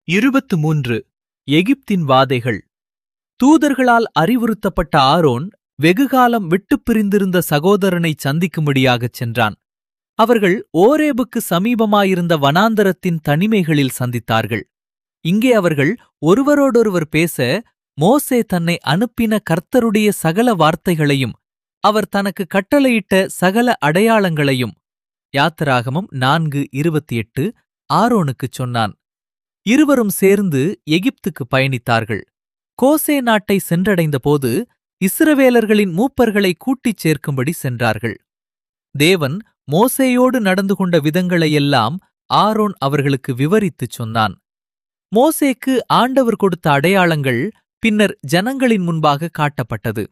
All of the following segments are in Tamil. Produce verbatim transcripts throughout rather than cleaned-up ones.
இருபத்து மூன்று. எகிப்தின் வாதைகள். தூதர்களால் அறிவுறுத்தப்பட்ட ஆரோன் வெகுகாலம் விட்டுப் பிரிந்திருந்த சகோதரனைச் சந்திக்கும்படியாகச் சென்றான். அவர்கள் ஓரேபுக்கு சமீபமாயிருந்த வனாந்தரத்தின் தனிமைகளில் சந்தித்தார்கள். இங்கே அவர்கள் ஒருவரோடொருவர் பேச, மோசே தன்னை அனுப்பின கர்த்தருடைய சகல வார்த்தைகளையும் அவர் தனக்கு கட்டளையிட்ட சகல அடையாளங்களையும் யாத்திராகமம் நான்கு இருபத்தி எட்டு ஆரோனுக்குச் சொன்னான். இருவரும் சேர்ந்து எகிப்துக்கு பயணித்தார்கள். கோசே நாட்டை சென்றடைந்தபோது இஸ்ரவேலர்களின் மூப்பர்களை கூட்டிச் சேர்க்கும்படி சென்றார்கள். தேவன் மோசேயோடு நடந்து கொண்ட விதங்களையெல்லாம் ஆரோன் அவர்களுக்கு விவரித்துச் சொன்னான். மோசேக்கு ஆண்டவர் கொடுத்த அடையாளங்கள் பின்னர் ஜனங்களின் முன்பாக காட்டப்பட்டது.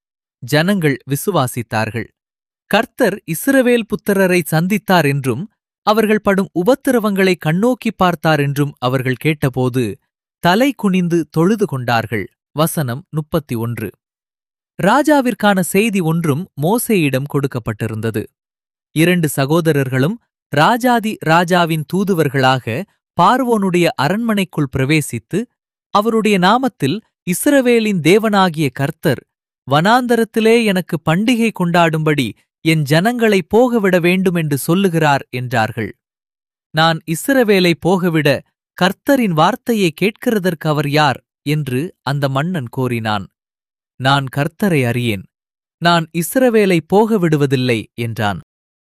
ஜனங்கள் விசுவாசித்தார்கள். கர்த்தர் இஸ்ரவேல் புத்திரரை சந்தித்தார் என்றும் அவர்கள் படும் உபத்திரவங்களை கண்ணோக்கி பார்த்தார் என்றும் அவர்கள் கேட்டபோது தலை குனிந்து தொழுது கொண்டார்கள். வசனம் முப்பத்தி ஒன்று. ராஜாவிற்கான செய்தி ஒன்றும் மோசேயிடம் கொடுக்கப்பட்டிருந்தது. இரண்டு சகோதரர்களும் ராஜாதி ராஜாவின் தூதுவர்களாக பார்வோனுடைய அரண்மனைக்குள் பிரவேசித்து, அவருடைய நாமத்தில் இஸ்ரவேலின் தேவனாகிய கர்த்தர் வனாந்தரத்திலே எனக்கு பண்டிகை கொண்டாடும்படி என் ஜனங்களை போகவிட வேண்டுமென்று சொல்லுகிறார் என்றார்கள். நான் இஸ்ரவேலை போகவிட கர்த்தரின் வார்த்தையை கேட்கிறதற்கு அவர் யார் என்று அந்த மன்னன் கோரினான். நான் கர்த்தரை அறியேன், நான் இஸ்ரவேலை போகவிடுவதில்லை என்றான்.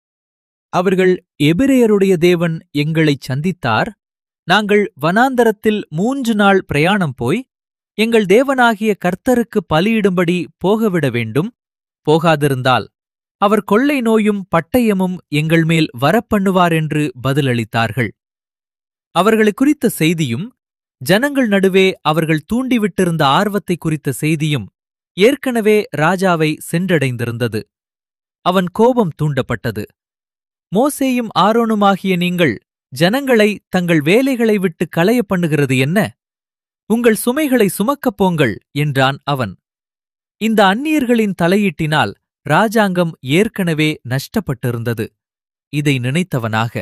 அவர்கள், எபிரெயருடைய தேவன் எங்களைச் சந்தித்தார். நாங்கள் வனாந்தரத்தில் மூன்று நாள் பிரயாணம் போய் எங்கள் தேவனாகிய கர்த்தருக்கு பலியிடும்படி போகவிட வேண்டும். போகாதிருந்தால் அவர் கொள்ளை நோயும் பட்டயமும் எங்கள் மேல் வரப்பண்ணுவார் என்று பதிலளித்தார்கள். அவர்களை குறித்த செய்தியும் ஜனங்கள் நடுவே அவர்கள் தூண்டிவிட்டிருந்த ஆர்வத்தை குறித்த செய்தியும் ஏற்கனவே ராஜாவை சென்றடைந்திருந்தது. அவன் கோபம் தூண்டப்பட்டது. மோசேயும் ஆரோனுமாகிய நீங்கள் ஜனங்களை தங்கள் வேலைகளை விட்டு களைய பண்ணுகிறது என்ன? உங்கள் சுமைகளை சுமக்கப் போங்கள் என்றான் அவன். இந்த அந்நியர்களின் தலையீட்டினால் ராஜாங்கம் ஏற்கனவே நஷ்டப்பட்டிருந்தது. இதை நினைத்தவனாக,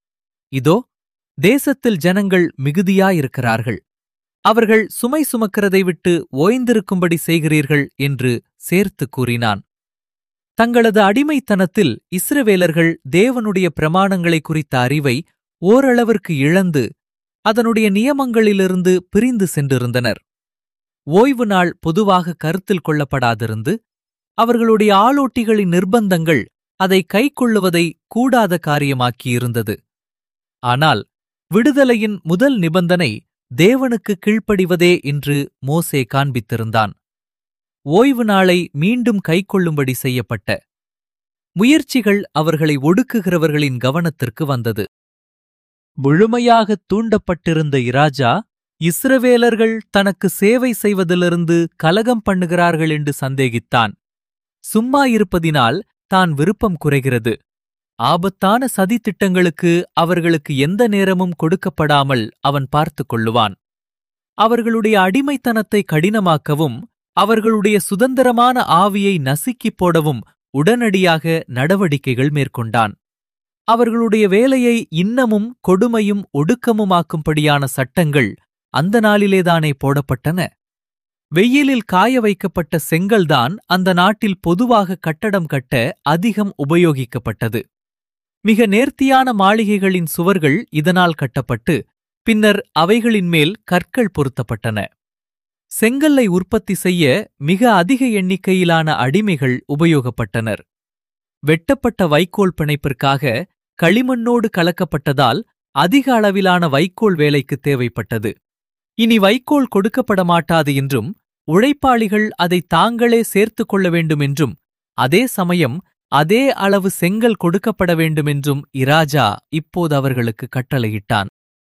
இதோ தேசத்தில் ஜனங்கள் மிகுதியாயிருக்கிறார்கள், அவர்கள் சுமை சுமக்கிறதை விட்டு ஓய்ந்திருக்கும்படி செய்கிறீர்கள் என்று சேர்த்து கூறினான். தங்களது அடிமைத்தனத்தில் இஸ்ரவேலர்கள் தேவனுடைய பிரமாணங்களை குறித்த அறிவை ஓரளவிற்கு இழந்து அதனுடைய நியமங்களிலிருந்து பிரிந்து சென்றிருந்தனர். ஓய்வு நாள் பொதுவாக கருத்தில் கொள்ளப்படாதிருந்து அவர்களுடைய ஆளோட்டிகளின் நிர்பந்தங்கள் அதை கைக்கொள்ளுவதை கூடாத காரியமாக்கியிருந்தது. ஆனால் விடுதலையின் முதல் நிபந்தனை தேவனுக்கு கீழ்ப்படிவதே என்று மோசே காண்பித்திருந்தான். ஓய்வு நாளை மீண்டும் கைக்கொள்ளும்படி செய்யப்பட்ட முயற்சிகள் அவர்களை ஒடுக்குகிறவர்களின் கவனத்திற்கு வந்தது. முழுமையாகத் தூண்டப்பட்டிருந்த இராஜா இஸ்ரவேலர்கள் தனக்கு சேவை செய்வதிலிருந்து கலகம் பண்ணுகிறார்கள் என்று சந்தேகித்தான். சும்மா இருப்பதினால் தான் விருப்பம் குறைகிறது. ஆபத்தான சதித்திட்டங்களுக்கு அவர்களுக்கு எந்த நேரமும் கொடுக்கப்படாமல் அவன் பார்த்துக் கொள்ளுவான். அவர்களுடைய அடிமைத்தனத்தை கடினமாக்கவும் அவர்களுடைய சுதந்திரமான ஆவியை நசுக்கிப் போடவும் உடனடியாக நடவடிக்கைகள் மேற்கொண்டான். அவர்களுடைய வேலையை இன்னமும் கொடுமையும் ஒடுக்கமுமாக்கும்படியான சட்டங்கள் அந்த நாளிலேதானே போடப்பட்டன. வெயிலில் காய வைக்கப்பட்ட செங்கல்தான் அந்த நாட்டில் பொதுவாக கட்டடம் கட்ட அதிகம் உபயோகிக்கப்பட்டது. மிக நேர்த்தியான மாளிகைகளின் சுவர்கள் இதனால் கட்டப்பட்டு பின்னர் அவைகளின் மேல் கற்கள் பொருத்தப்பட்டன. செங்கல்லை உற்பத்தி செய்ய மிக அதிக எண்ணிக்கையிலான அடிமைகள் உபயோகப்பட்டனர். வெட்டப்பட்ட வைக்கோல் பிணைப்பிற்காக களிமண்ணோடு கலக்கப்பட்டதால் அதிக அளவிலான வைக்கோல் வேலைக்கு தேவைப்பட்டது. இனி வைக்கோல் கொடுக்கப்பட மாட்டாது என்றும் உழைப்பாளிகள் அதை தாங்களே சேர்த்துக் கொள்ள வேண்டுமென்றும் அதே சமயம் அதே அளவு செங்கல் கொடுக்கப்பட வேண்டுமென்றும் இராஜா இப்போது அவர்களுக்கு கட்டளையிட்டான்.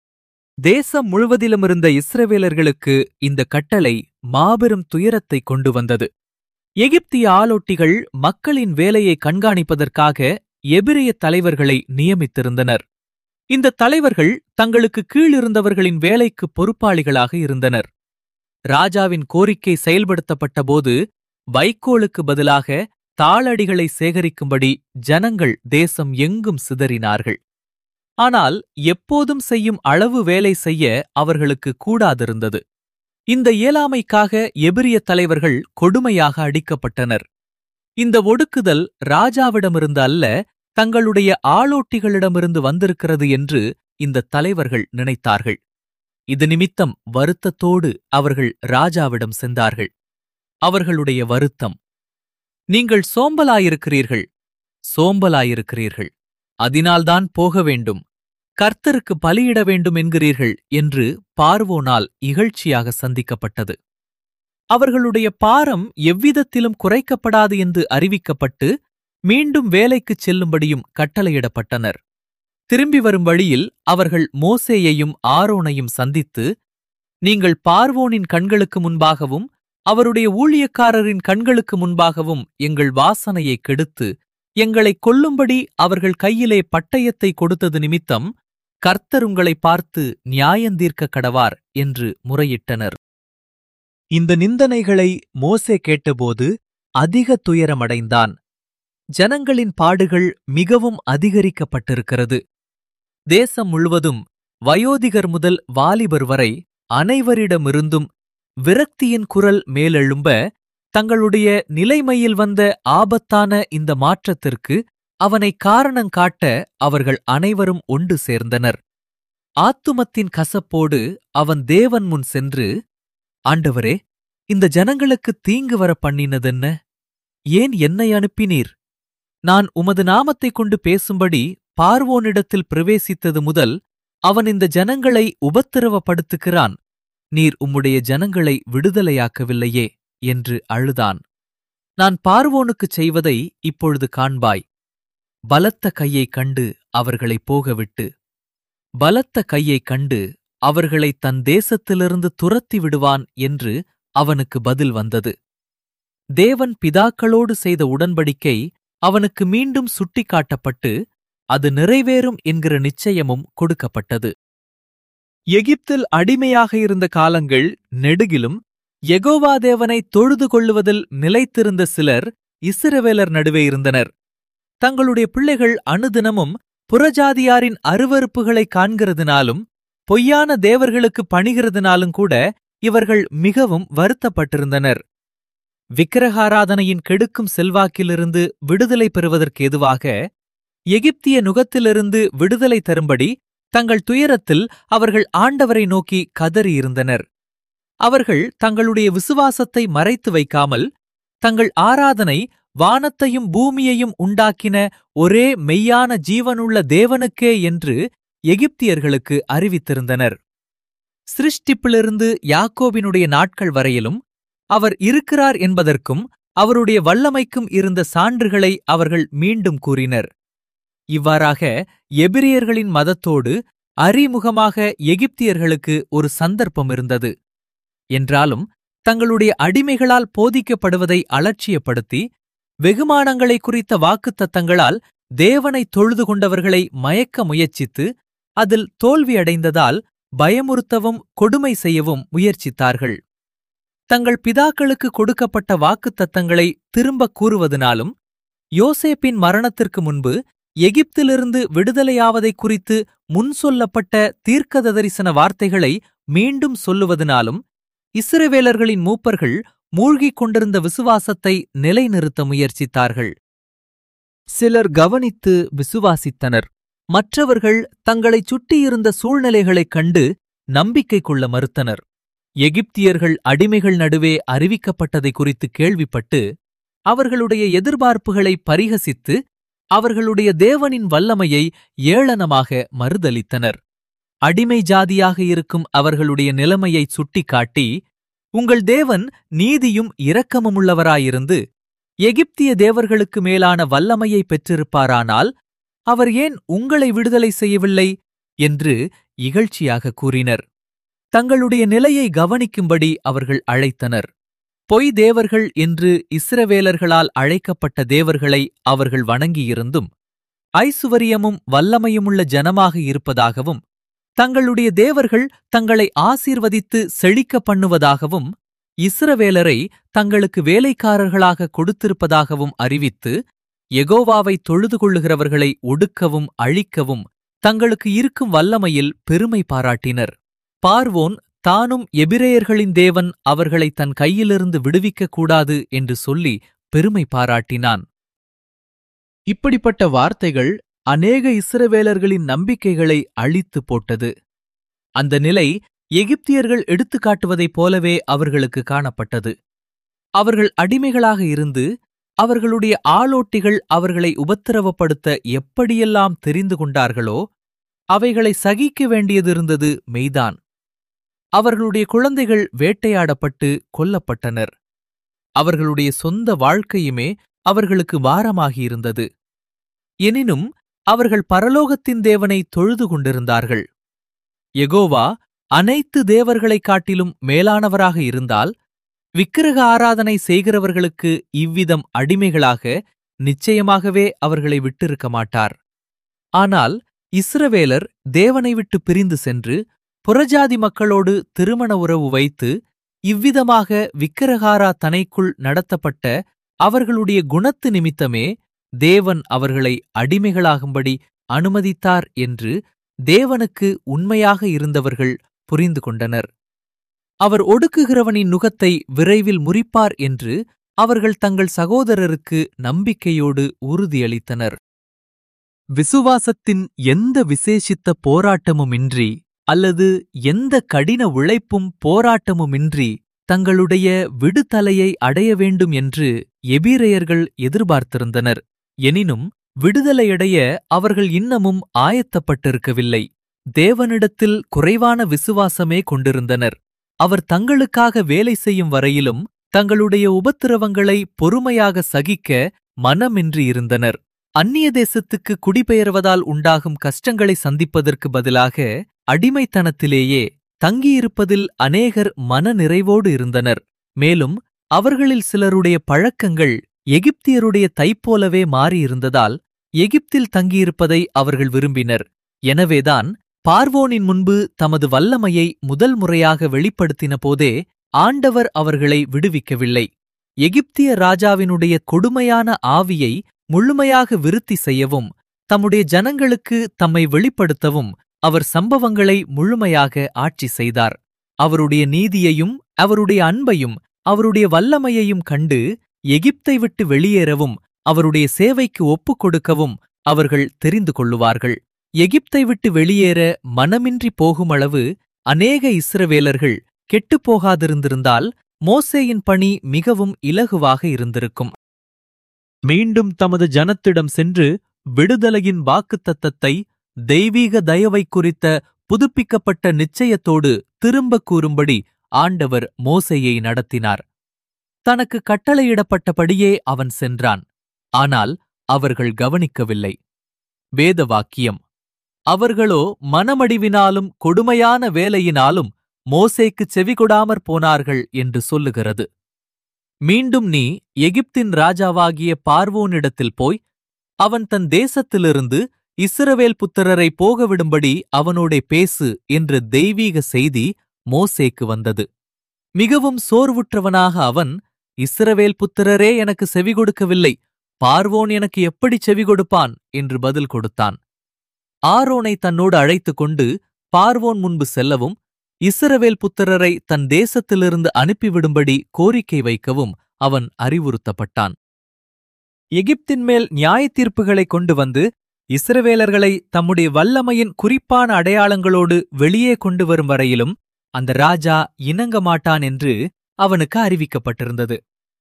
தேசம் முழுவதிலுமிருந்த இஸ்ரவேலர்களுக்கு இந்த கட்டளை மாபெரும் துயரத்தை கொண்டு வந்தது. எகிப்திய ஆளோட்டிகள் மக்களின் வேலையை கண்காணிப்பதற்காக எபிரெய தலைவர்களை நியமித்திருந்தனர். இந்த தலைவர்கள் தங்களுக்கு கீழிருந்தவர்களின் வேலைக்கு பொறுப்பாளிகளாக இருந்தனர். ராஜாவின் கோரிக்கை செயல்படுத்தப்பட்டபோது வைக்கோலுக்கு பதிலாக தாளடிகளை சேகரிக்கும்படி ஜனங்கள் தேசம் எங்கும் சிதறினார்கள். ஆனால் எப்போதும் செய்யும் அளவு வேலை செய்ய அவர்களுக்கு கூடாதிருந்தது. இந்த இயலாமைக்காக எபிரிய தலைவர்கள் கொடுமையாக அடிக்கப்பட்டனர். இந்த ஒடுக்குதல் ராஜாவிடமிருந்து அல்ல, தங்களுடைய ஆளோட்டிகளிடமிருந்து வந்திருக்கிறது என்று இந்த தலைவர்கள் நினைத்தார்கள். இது நிமித்தம் வருத்தத்தோடு அவர்கள் ராஜாவிடம் சென்றார்கள். அவர்களுடைய வருத்தம்: நீங்கள் சோம்பலாயிருக்கிறீர்கள், சோம்பலாயிருக்கிறீர்கள், அதனால்தான் போக வேண்டும், கர்த்தருக்கு பலியிட வேண்டும் என்கிறீர்கள் என்று பார்வோனால் இகழ்ச்சியாக சந்திக்கப்பட்டது. அவர்களுடைய பாரம் எவ்விதத்திலும் குறைக்கப்படாது என்று அறிவிக்கப்பட்டு மீண்டும் வேலைக்குச் செல்லும்படியும் கட்டளையிடப்பட்டனர். திரும்பி வரும் வழியில் அவர்கள் மோசேயையும் ஆரோனையும் சந்தித்து, நீங்கள் பார்வோனின் கண்களுக்கு முன்பாகவும் அவருடைய ஊழியக்காரரின் கண்களுக்கு முன்பாகவும் எங்கள் வாசனையை கெடுத்து எங்களை கொல்லும்படி அவர்கள் கையிலே பட்டயத்தை கொடுத்தது நிமித்தம் கர்த்தர் உங்களை பார்த்து நியாயந்தீர்க்க கடவார் என்று முறையிட்டனர். இந்த நிந்தனைகளை மோசே கேட்டபோது அதிக துயரமடைந்தான். ஜனங்களின் பாடுகள் மிகவும் அதிகரிக்கப்பட்டிருக்கிறது. தேசம் முழுவதும் வயோதிகர் முதல் வாலிபர் வரை அனைவரிடமிருந்தும் விரக்தியின் குரல் மேலெழும்ப, தங்களுடைய நிலைமையில் வந்த ஆபத்தான இந்த மாற்றத்திற்கு அவனை காரணங்காட்ட அவர்கள் அனைவரும் ஒன்று சேர்ந்தனர். ஆத்துமத்தின் கசப்போடு அவன் தேவன் முன் சென்று, ஆண்டவரே, இந்த ஜனங்களுக்கு தீங்கு வர பண்ணினதென்ன? ஏன் என்னை அனுப்பினீர்? நான் உமது நாமத்தைக் கொண்டு பேசும்படி பார்வோனிடத்தில் பிரவேசித்தது முதல் அவன் இந்த ஜனங்களை உபத்திரவப்படுத்துகிறான். நீர் உம்முடைய ஜனங்களை விடுதலையாக்கவில்லையே என்று அழுதான். நான் பார்வோனுக்குச் செய்வதை இப்பொழுது காண்பாய். பலத்த கையைக் கண்டு அவர்களைப் போகவிட்டு, பலத்த கையைக் கண்டு அவர்களை தன் தேசத்திலிருந்து துரத்தி விடுவான் என்று அவனுக்கு பதில் வந்தது. தேவன் பிதாக்களோடு செய்த உடன்படிக்கை அவனுக்கு மீண்டும் சுட்டிக்காட்டப்பட்டு அது நிறைவேறும் என்கிற நிச்சயமும் கொடுக்கப்பட்டது. எகிப்தில் அடிமையாக இருந்த காலங்கள் நெடுகிலும் யெகோவா தேவனை தொழுது கொள்ளுவதில் நிலைத்திருந்த சிலர் இஸ்ரவேலர் நடுவே இருந்தனர். தங்களுடைய பிள்ளைகள் அனுதினமும் புறஜாதியாரின் அருவருப்புகளை காண்கிறதுனாலும் பொய்யான தேவர்களுக்கு பணிகிறதுனாலும் கூட இவர்கள் மிகவும் வருத்தப்பட்டிருந்தனர். விக்கிரகாராதனையின் கெடுக்கும் செல்வாக்கிலிருந்து விடுதலை பெறுவதற்கு ஏதுவாக எகிப்திய நுகத்திலிருந்து விடுதலை தரும்படி தங்கள் துயரத்தில் அவர்கள் ஆண்டவரை நோக்கி கதறியிருந்தனர். அவர்கள் தங்களுடைய விசுவாசத்தை மறைத்து வைக்காமல் தங்கள் ஆராதனை வானத்தையும் பூமியையும் உண்டாக்கின ஒரே மெய்யான ஜீவனுள்ள தேவனுக்கே என்று எகிப்தியர்களுக்கு அறிவித்திருந்தனர். சிருஷ்டிப்பிலிருந்து யாக்கோபினுடைய நாட்கள் வரையிலும் அவர் இருக்கிறார் என்பதற்கும் அவருடைய வல்லமைக்கும் இருந்த சான்றுகளை அவர்கள் மீண்டும் கூறினர். இவ்வாறாக எபிரியர்களின் மதத்தோடு அறிமுகமாக எகிப்தியர்களுக்கு ஒரு சந்தர்ப்பம் இருந்தது. என்றாலும் தங்களுடைய அடிமைகளால் போதிக்கப்படுவதை அலட்சியப்படுத்தி வெகுமானங்களை குறித்த வாக்குத்தத்தங்களால் தேவனை தொழுது கொண்டவர்களை மயக்க முயற்சித்து அதில் தோல்வியடைந்ததால் பயமுறுத்தவும் கொடுமை செய்யவும் முயற்சித்தார்கள். தங்கள் பிதாக்களுக்கு கொடுக்கப்பட்ட வாக்குத்தத்தங்களை திரும்பக் கூறுவதனாலும் யோசேப்பின் மரணத்திற்கு முன்பு எகிப்திலிருந்து விடுதலையாவதை குறித்து முன் சொல்லப்பட்ட தீர்க்க தரிசன வார்த்தைகளை மீண்டும் சொல்லுவதனாலும் இஸ்ரவேலர்களின் மூப்பர்கள் மூழ்கிக் கொண்டிருந்த விசுவாசத்தை நிலைநிறுத்த முயற்சித்தார்கள். சிலர் கவனித்து விசுவாசித்தனர். மற்றவர்கள் தங்களைச் சுற்றியிருந்த சூழ்நிலைகளைக் கண்டு நம்பிக்கை கொள்ள மறுத்தனர். எகிப்தியர்கள் அடிமைகள் நடுவே அறிவிக்கப்பட்டதை குறித்து கேள்விப்பட்டு அவர்களுடைய எதிர்பார்ப்புகளை பரிகசித்து அவர்களுடைய தேவனின் வல்லமையை ஏளனமாக மறுதலித்தனர். அடிமை ஜாதியாக இருக்கும் அவர்களுடைய நிலைமையை சுட்டிக்காட்டி, உங்கள் தேவன் நீதியும் இரக்கமுமுள்ளவராயிருந்து எகிப்திய தேவர்களுக்கு மேலான வல்லமையை பெற்றிருப்பாரானால் அவர் ஏன் உங்களை விடுதலை செய்யவில்லை என்று இகழ்ச்சியாக கூறினர். தங்களுடைய நிலையை கவனிக்கும்படி அவர்கள் அழைத்தனர். பொய் தேவர்கள் என்று இஸ்ரவேலர்களால் அழைக்கப்பட்ட தேவர்களை அவர்கள் வணங்கியிருந்தும் ஐசுவரியமும் வல்லமையுமுள்ள ஜனமாக இருப்பதாகவும் தங்களுடைய தேவர்கள் தங்களை ஆசீர்வதித்து செழிக்க பண்ணுவதாகவும் இஸ்ரவேலரை தங்களுக்கு வேலைக்காரர்களாக கொடுத்திருப்பதாகவும் அறிவித்து யெகோவாவை தொழுது கொள்ளுகிறவர்களை ஒடுக்கவும் அழிக்கவும் தங்களுக்கு இருக்கும் வல்லமையில் பெருமை பாராட்டினர். பார்வோன் தானும் எபிரேயர்களின் தேவன் அவர்களை தன் கையிலிருந்து விடுவிக்கக் கூடாது என்று சொல்லி பெருமை பாராட்டினான். இப்படிப்பட்ட வார்த்தைகள் அநேக இஸ்ரவேலர்களின் நம்பிக்கைகளை அழித்து போட்டது. அந்த நிலை எகிப்தியர்கள் எடுத்துக்காட்டுவதைப் போலவே அவர்களுக்கு காணப்பட்டது. அவர்கள் அடிமைகளாக இருந்து அவர்களுடைய ஆளோட்டிகள் அவர்களை உபத்திரவப்படுத்த எப்படியெல்லாம் தெரிந்து கொண்டார்களோ அவைகளை சகிக்க வேண்டியதிருந்தது மெய்தான். அவர்களுடைய குழந்தைகள் வேட்டையாடப்பட்டு கொல்லப்பட்டனர். அவர்களுடைய சொந்த வாழ்க்கையுமே அவர்களுக்கு பாரமாகியிருந்தது. எனினும் அவர்கள் பரலோகத்தின் தேவனை தொழுது கொண்டிருந்தார்கள். யெகோவா அனைத்து தேவர்களைக் காட்டிலும் மேலானவராக இருந்தால் விக்கிரக ஆராதனை செய்கிறவர்களுக்கு இவ்விதம் அடிமைகளாக நிச்சயமாகவே அவர்களை விட்டிருக்க மாட்டார். ஆனால் இஸ்ரவேலர் தேவனை விட்டு பிரிந்து சென்று புறஜாதி மக்களோடு திருமண உறவு வைத்து இவ்விதமாக விக்கிரகாராதனைக்குள் நடத்தப்பட்ட அவர்களுடைய குணத்து நிமித்தமே தேவன் அவர்களை அடிமைகளாகும்படி அனுமதித்தார் என்று தேவனுக்கு உண்மையாக இருந்தவர்கள் புரிந்து கொண்டனர். அவர் ஒடுக்குகிறவனின் நுகத்தை விரைவில் முறிப்பார் என்று அவர்கள் தங்கள் சகோதரருக்கு நம்பிக்கையோடு உறுதியளித்தனர். விசுவாசத்தின் எந்த விசேஷித்த போராட்டமுமின்றி அல்லது எந்த கடின உழைப்பும் போராட்டமுமின்றி தங்களுடைய விடுதலையை அடைய வேண்டும் என்று எபிரேயர்கள் எதிர்பார்த்திருந்தனர். எனினும் விடுதலையடைய அவர்கள் இன்னமும் ஆயத்தப்பட்டிருக்கவில்லை. தேவனிடத்தில் குறைவான விசுவாசமே கொண்டிருந்தனர். அவர் தங்களுக்காக வேலை செய்யும் வரையிலும் தங்களுடைய உபத்திரவங்களை பொறுமையாக சகிக்க மனமின்றி இருந்தனர். அந்நிய தேசத்துக்கு குடிபெயர்வதால் உண்டாகும் கஷ்டங்களை சந்திப்பதற்கு பதிலாக அடிமைத்தனத்திலேயே தங்கியிருப்பதில் அநேகர் மன நிறைவோடு இருந்தனர். மேலும் அவர்களில் சிலருடைய பழக்கங்கள் எகிப்தியருடைய தைப்போலவே மாறியிருந்ததால் எகிப்தில் தங்கியிருப்பதை அவர்கள் விரும்பினர். எனவேதான் பார்வோனின் முன்பு தமது வல்லமையை முதல் முறையாக வெளிப்படுத்தின போதே ஆண்டவர் அவர்களை விடுவிக்கவில்லை. எகிப்திய ராஜாவினுடைய கொடுமையான ஆவியை முழுமையாக விருத்தி செய்யவும் தம்முடைய ஜனங்களுக்கு தம்மை வெளிப்படுத்தவும் அவர் சம்பவங்களை முழுமையாக ஆட்சி செய்தார். அவருடைய நீதியையும் அவருடைய அன்பையும் அவருடைய வல்லமையையும் கண்டு எகிப்தை விட்டு வெளியேறவும் அவருடைய சேவைக்கு ஒப்புக் கொடுக்கவும் அவர்கள் தெரிந்து கொள்ளுவார்கள். எகிப்தை விட்டு வெளியேற மனமின்றி போகுமளவு அநேக இஸ்ரவேலர்கள் கெட்டுப்போகாதிருந்திருந்தால் மோசேயின் பணி மிகவும் இலகுவாக இருந்திருக்கும். மீண்டும் தமது ஜனத்திடம் சென்று விடுதலையின் வாக்குத்தத்தத்தை தெய்வீக தயவை குறித்த புதுப்பிக்கப்பட்ட நிச்சயத்தோடு திரும்பக் கூறும்படி ஆண்டவர் மோசேயை நடத்தினார். தனக்கு கட்டளையிடப்பட்டபடியே அவன் சென்றான். ஆனால் அவர்கள் கவனிக்கவில்லை. வேத வாக்கியம், அவர்களோ மனமடிவினாலும் கொடுமையான வேலையினாலும் மோசேக்குச் செவிகொடாமற் போனார்கள் என்று சொல்லுகிறது. மீண்டும் நீ எகிப்தின் ராஜாவாகிய பார்வோனிடத்தில் போய் அவன் தன் தேசத்திலிருந்து இஸ்ரவேல் புத்திரரை போகவிடும்படி அவனோடே பேசு என்ற தெய்வீக செய்தி மோசேக்கு வந்தது. மிகவும் சோர்வுற்றவனாக அவன், இஸ்ரவேல் புத்திரரே எனக்கு செவி கொடுக்கவில்லை, பார்வோன் எனக்கு எப்படி செவி கொடுப்பான் என்று பதில் கொடுத்தான். ஆரோனை தன்னோடு அழைத்துக் கொண்டு பார்வோன் முன்பு செல்லவும் இஸ்ரவேல் புத்திரரை தன் தேசத்திலிருந்து அனுப்பிவிடும்படி கோரிக்கை வைக்கவும் அவன் அறிவுறுத்தப்பட்டான். எகிப்தின் மேல் நியாயத்தீர்ப்புகளைக் கொண்டு வந்து இஸ்ரவேலர்களை தம்முடைய வல்லமையின் குறிப்பான அடையாளங்களோடு வெளியே கொண்டு வரும் வரையிலும் அந்த ராஜா இணங்க மாட்டான் என்று அவனுக்கு அறிவிக்கப்பட்டிருந்தது.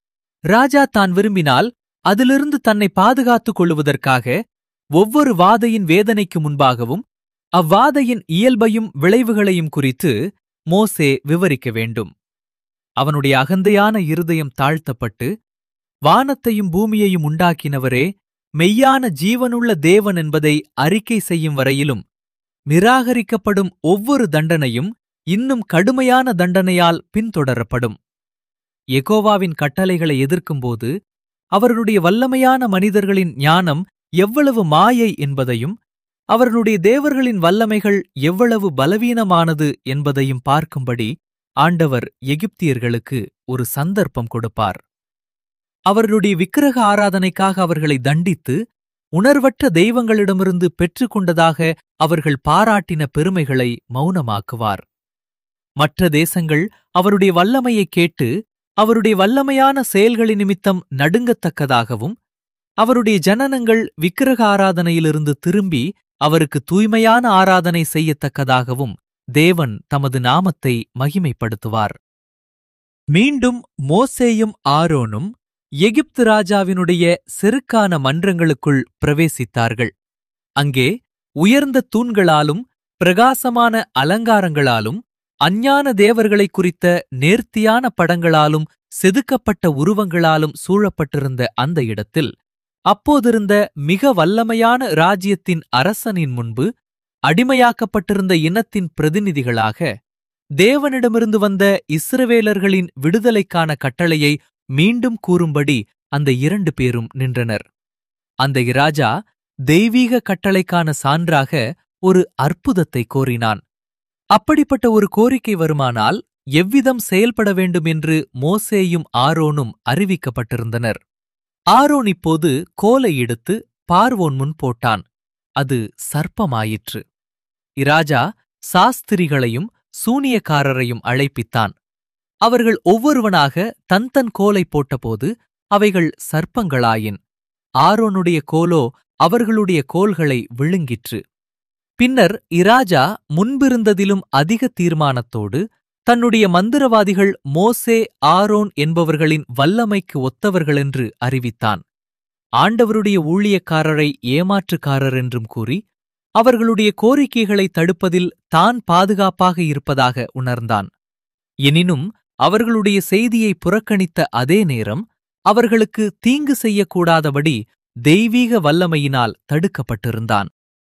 ராஜா தான் விரும்பினால் அதிலிருந்து தன்னை பாதுகாத்துக் கொள்ளுவதற்காக ஒவ்வொரு வாதையின் வேதனைக்கு முன்பாகவும் அவ்வாதையின் இயல்பையும் விளைவுகளையும் குறித்து மோசே விவரிக்க வேண்டும். அவனுடைய அகந்தையான இருதயம் தாழ்த்தப்பட்டு, வானத்தையும் பூமியையும் உண்டாக்கினவரே மெய்யான ஜீவனுள்ள தேவன் என்பதை அறிக்கை செய்யும் வரையிலும் நிராகரிக்கப்படும் ஒவ்வொரு தண்டனையும் இன்னும் கடுமையான தண்டனையால் பின்தொடரப்படும். யெகோவாவின் கட்டளைகளை எதிர்க்கும்போது அவர்களுடைய வல்லமையான மனிதர்களின் ஞானம் எவ்வளவு மாயை என்பதையும் அவர்களுடைய தேவர்களின் வல்லமைகள் எவ்வளவு பலவீனமானது என்பதையும் பார்க்கும்படி ஆண்டவர் எகிப்தியர்களுக்கு ஒரு சந்தர்ப்பம் கொடுப்பார். அவர்களுடைய விக்கிரக ஆராதனைக்காக அவர்களை தண்டித்து உணர்வற்ற தெய்வங்களிடமிருந்து பெற்றுக்கொண்டதாக அவர்கள் பாராட்டின பெருமைகளை மௌனமாக்குவார். மற்ற தேசங்கள் அவருடைய வல்லமையைக் கேட்டு அவருடைய வல்லமையான செயல்களின் நிமித்தம் நடுங்கத்தக்கதாகவும், அவருடைய ஜனனங்கள் விக்கிரக ஆராதனையிலிருந்து திரும்பி அவருக்கு தூய்மையான ஆராதனை செய்யத்தக்கதாகவும் தேவன் தமது நாமத்தை மகிமைப்படுத்துவார். மீண்டும் மோசேயும் ஆரோனும் எகிப்து ராஜாவினுடைய செருக்கான மன்றங்களுக்குள் பிரவேசித்தார்கள். அங்கே உயர்ந்த தூண்களாலும் பிரகாசமான அலங்காரங்களாலும் அஞ்ஞான தேவர்களைக் குறித்த நேர்த்தியான படங்களாலும் செதுக்கப்பட்ட உருவங்களாலும் சூழப்பட்டிருந்த அந்த இடத்தில் அப்போதிருந்த மிக வல்லமையான ராஜ்யத்தின் அரசனின் முன்பு அடிமையாக்கப்பட்டிருந்த இனத்தின் பிரதிநிதிகளாக தேவனிடமிருந்து வந்த இஸ்ரவேலர்களின் விடுதலைக்கான கட்டளையை மீண்டும் கூறும்படி அந்த இரண்டு பேரும் நின்றனர். அந்த இராஜா தெய்வீக கட்டளைக்கான சான்றாக ஒரு அற்புதத்தை கோரினான். அப்படிப்பட்ட ஒரு கோரிக்கை வருமானால் எவ்விதம் செயல்பட வேண்டும் என்று மோசேயும் ஆரோனும் அறிவிக்கப்பட்டிருந்தனர். ஆரோன் இப்போது கோலை எடுத்து பார்வோன் முன் போட்டான். அது சர்ப்பமாயிற்று. இராஜா சாஸ்திரிகளையும் சூனியக்காரரையும் அழைப்பித்தான். அவர்கள் ஒவ்வொருவனாக தன் தன் கோலை போட்டபோது அவைகள் சர்ப்பங்களாயின். ஆரோனுடைய கோலோ அவர்களுடைய கோல்களை விழுங்கிற்று. பின்னர் இராஜா முன்பிருந்ததிலும் அதிக தீர்மானத்தோடு தன்னுடைய மந்திரவாதிகள் மோசே ஆரோன் என்பவர்களின் வல்லமைக்கு ஒத்தவர்களென்று அறிவித்தான். ஆண்டவருடைய ஊழியக்காரரை ஏமாற்றுக்காரர் என்றும் கூறி அவர்களுடைய கோரிக்கைகளை தடுப்பதில் தான் பாதுகாப்பாக இருப்பதாக உணர்ந்தான். எனினும் அவர்களுடைய செய்தியை புறக்கணித்த அதே நேரம் அவர்களுக்கு தீங்கு செய்யக்கூடாதபடி தெய்வீக வல்லமையினால் தடுக்கப்பட்டிருந்தான்.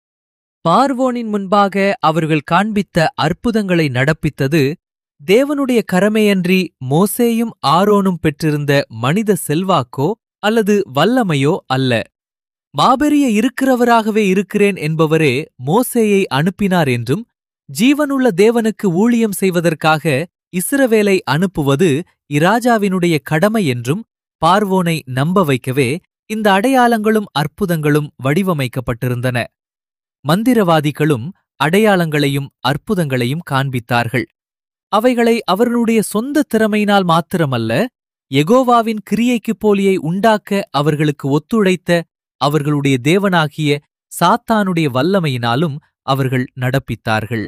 பார்வோனின் முன்பாக அவர்கள் காண்பித்த அற்புதங்களை நடப்பித்தது தேவனுடைய கரமேயன்றி மோசேயும் ஆரோனும் பெற்றிருந்த மனித செல்வாக்கோ அல்லது வல்லமையோ அல்ல. மாபெரிய இருக்கிறவராகவே இருக்கிறேன் என்பவரே மோசேயை அனுப்பினார் என்றும், ஜீவனுள்ள தேவனுக்கு ஊழியம் செய்வதற்காக இஸ்ரவேலை அனுப்புவது இராஜாவினுடைய கடமை என்றும் பார்வோனை நம்ப வைக்கவே இந்த அடையாளங்களும் அற்புதங்களும் வடிவமைக்கப்பட்டிருந்தன. மந்திரவாதிகளும் அடையாளங்களையும் அற்புதங்களையும் காண்பித்தார்கள். அவைகளை அவர்களுடைய சொந்த திறமையினால் மாத்திரமல்ல, யெகோவாவின் கிரியைக்குப் போலியை உண்டாக்க அவர்களுக்கு ஒத்துழைத்த அவர்களுடைய தேவனாகிய சாத்தானுடைய வல்லமையினாலும் அவர்கள் நடப்பித்தார்கள்.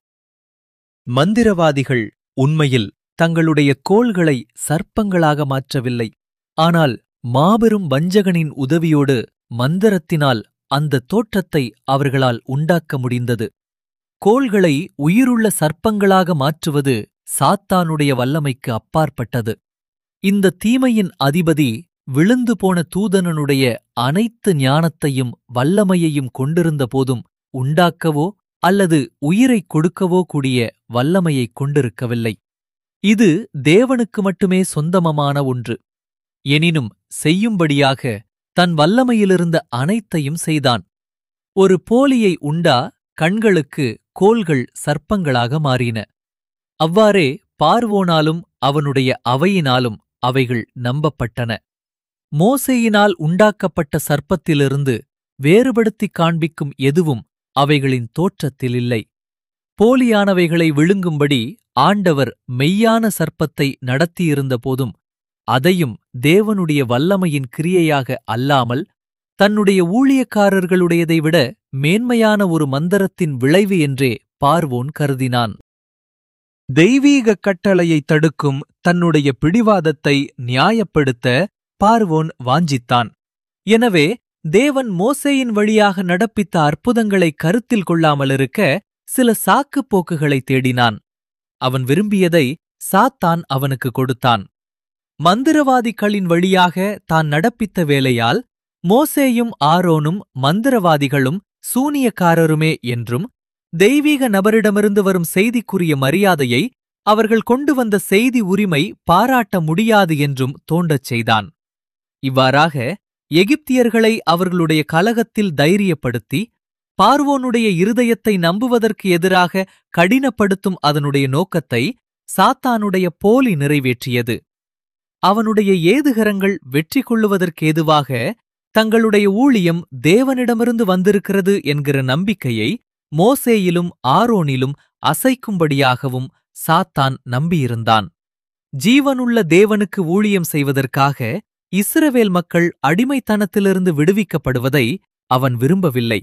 மந்திரவாதிகள் உண்மையில் தங்களுடைய கோல்களை சர்ப்பங்களாக மாற்றவில்லை. ஆனால் மாபெரும் வஞ்சகனின் உதவியோடு மந்திரத்தினால் அந்த தோற்றத்தை அவர்களால் உண்டாக்க முடிந்தது. கோல்களை உயிருள்ள சர்ப்பங்களாக மாற்றுவது சாத்தானுடைய வல்லமைக்கு அப்பாற்பட்டது. இந்த தீமையின் அதிபதி விழுந்து போன தூதனனுடைய அனைத்து ஞானத்தையும் வல்லமையையும் கொண்டிருந்த போதும் உண்டாக்கவோ அல்லது உயிரைக் கொடுக்கவோ கூடிய வல்லமையைக் கொண்டிருக்கவில்லை. இது தேவனுக்கு மட்டுமே சொந்தமமான ஒன்று. எனினும் செய்யும்படியாக தன் வல்லமையிலிருந்த அனைத்தையும் செய்தான். ஒரு போலியை உண்டா கண்களுக்கு கோல்கள் சர்ப்பங்களாக மாறின. அவ்வாறே பார்வோனாலும் அவனுடைய அவையினாலும் அவைகள் நம்பப்பட்டன. மோசேயினால் உண்டாக்கப்பட்ட சர்ப்பத்திலிருந்து வேறுபடுத்திக் காண்பிக்கும் எதுவும் அவைகளின் தோற்றத்திலில்லை. போலியானவைகளை விழுங்கும்படி ஆண்டவர் மெய்யான சர்ப்பத்தை நடத்தியிருந்த போதும் அதையும் தேவனுடைய வல்லமையின் கிரியையாக அல்லாமல் தன்னுடைய ஊழியக்காரர்களுடையதை விட மேன்மையான ஒரு மந்திரத்தின் விளைவு என்றே பார்வோன் கருதினான். தெய்வீக கட்டளையை தடுக்கும் தன்னுடைய பிடிவாதத்தை நியாயப்படுத்த பார்வோன் வாஞ்சித்தான். எனவே தேவன் மோசேயின் வழியாக நடப்பித்த அற்புதங்களை கருத்தில் கொள்ளாமலிருக்க சில சாக்குப் போக்குகளை தேடினான். அவன் விரும்பியதை சாத்தான் அவனுக்கு கொடுத்தான். மந்திரவாதிகளின் வழியாக தான் நடப்பித்த வேலையால் மோசேயும் ஆரோனும் மந்திரவாதிகளும் சூனியக்காரருமே என்றும், தெய்வீக நபரிடமிருந்து வரும் செய்திக்குரிய மரியாதையை அவர்கள் கொண்டு வந்த செய்தி உரிமை பாராட்ட முடியாது என்றும் தோன்றச் செய்தான். இவ்வாறாக எகிப்தியர்களை அவர்களுடைய கலகத்தில் தைரியப்படுத்தி பார்வோனுடைய இருதயத்தை நம்புவதற்கு எதிராக கடினப்படுத்தும் அதனுடைய நோக்கத்தை சாத்தானுடைய போலி நிறைவேற்றியது. அவனுடைய ஏதுகரங்கள் வெற்றி கொள்ளுவதற்கேதுவாக தங்களுடைய ஊழியம் தேவனிடமிருந்து வந்திருக்கிறது என்கிற நம்பிக்கையை மோசேயிலும் ஆரோனிலும் அசைக்கும்படியாகவும் சாத்தான் நம்பியிருந்தான். ஜீவனுள்ள தேவனுக்கு ஊழியம் செய்வதற்காக இஸ்ரவேல் மக்கள் அடிமைத்தனத்திலிருந்து விடுவிக்கப்படுவதை அவன் விரும்பவில்லை.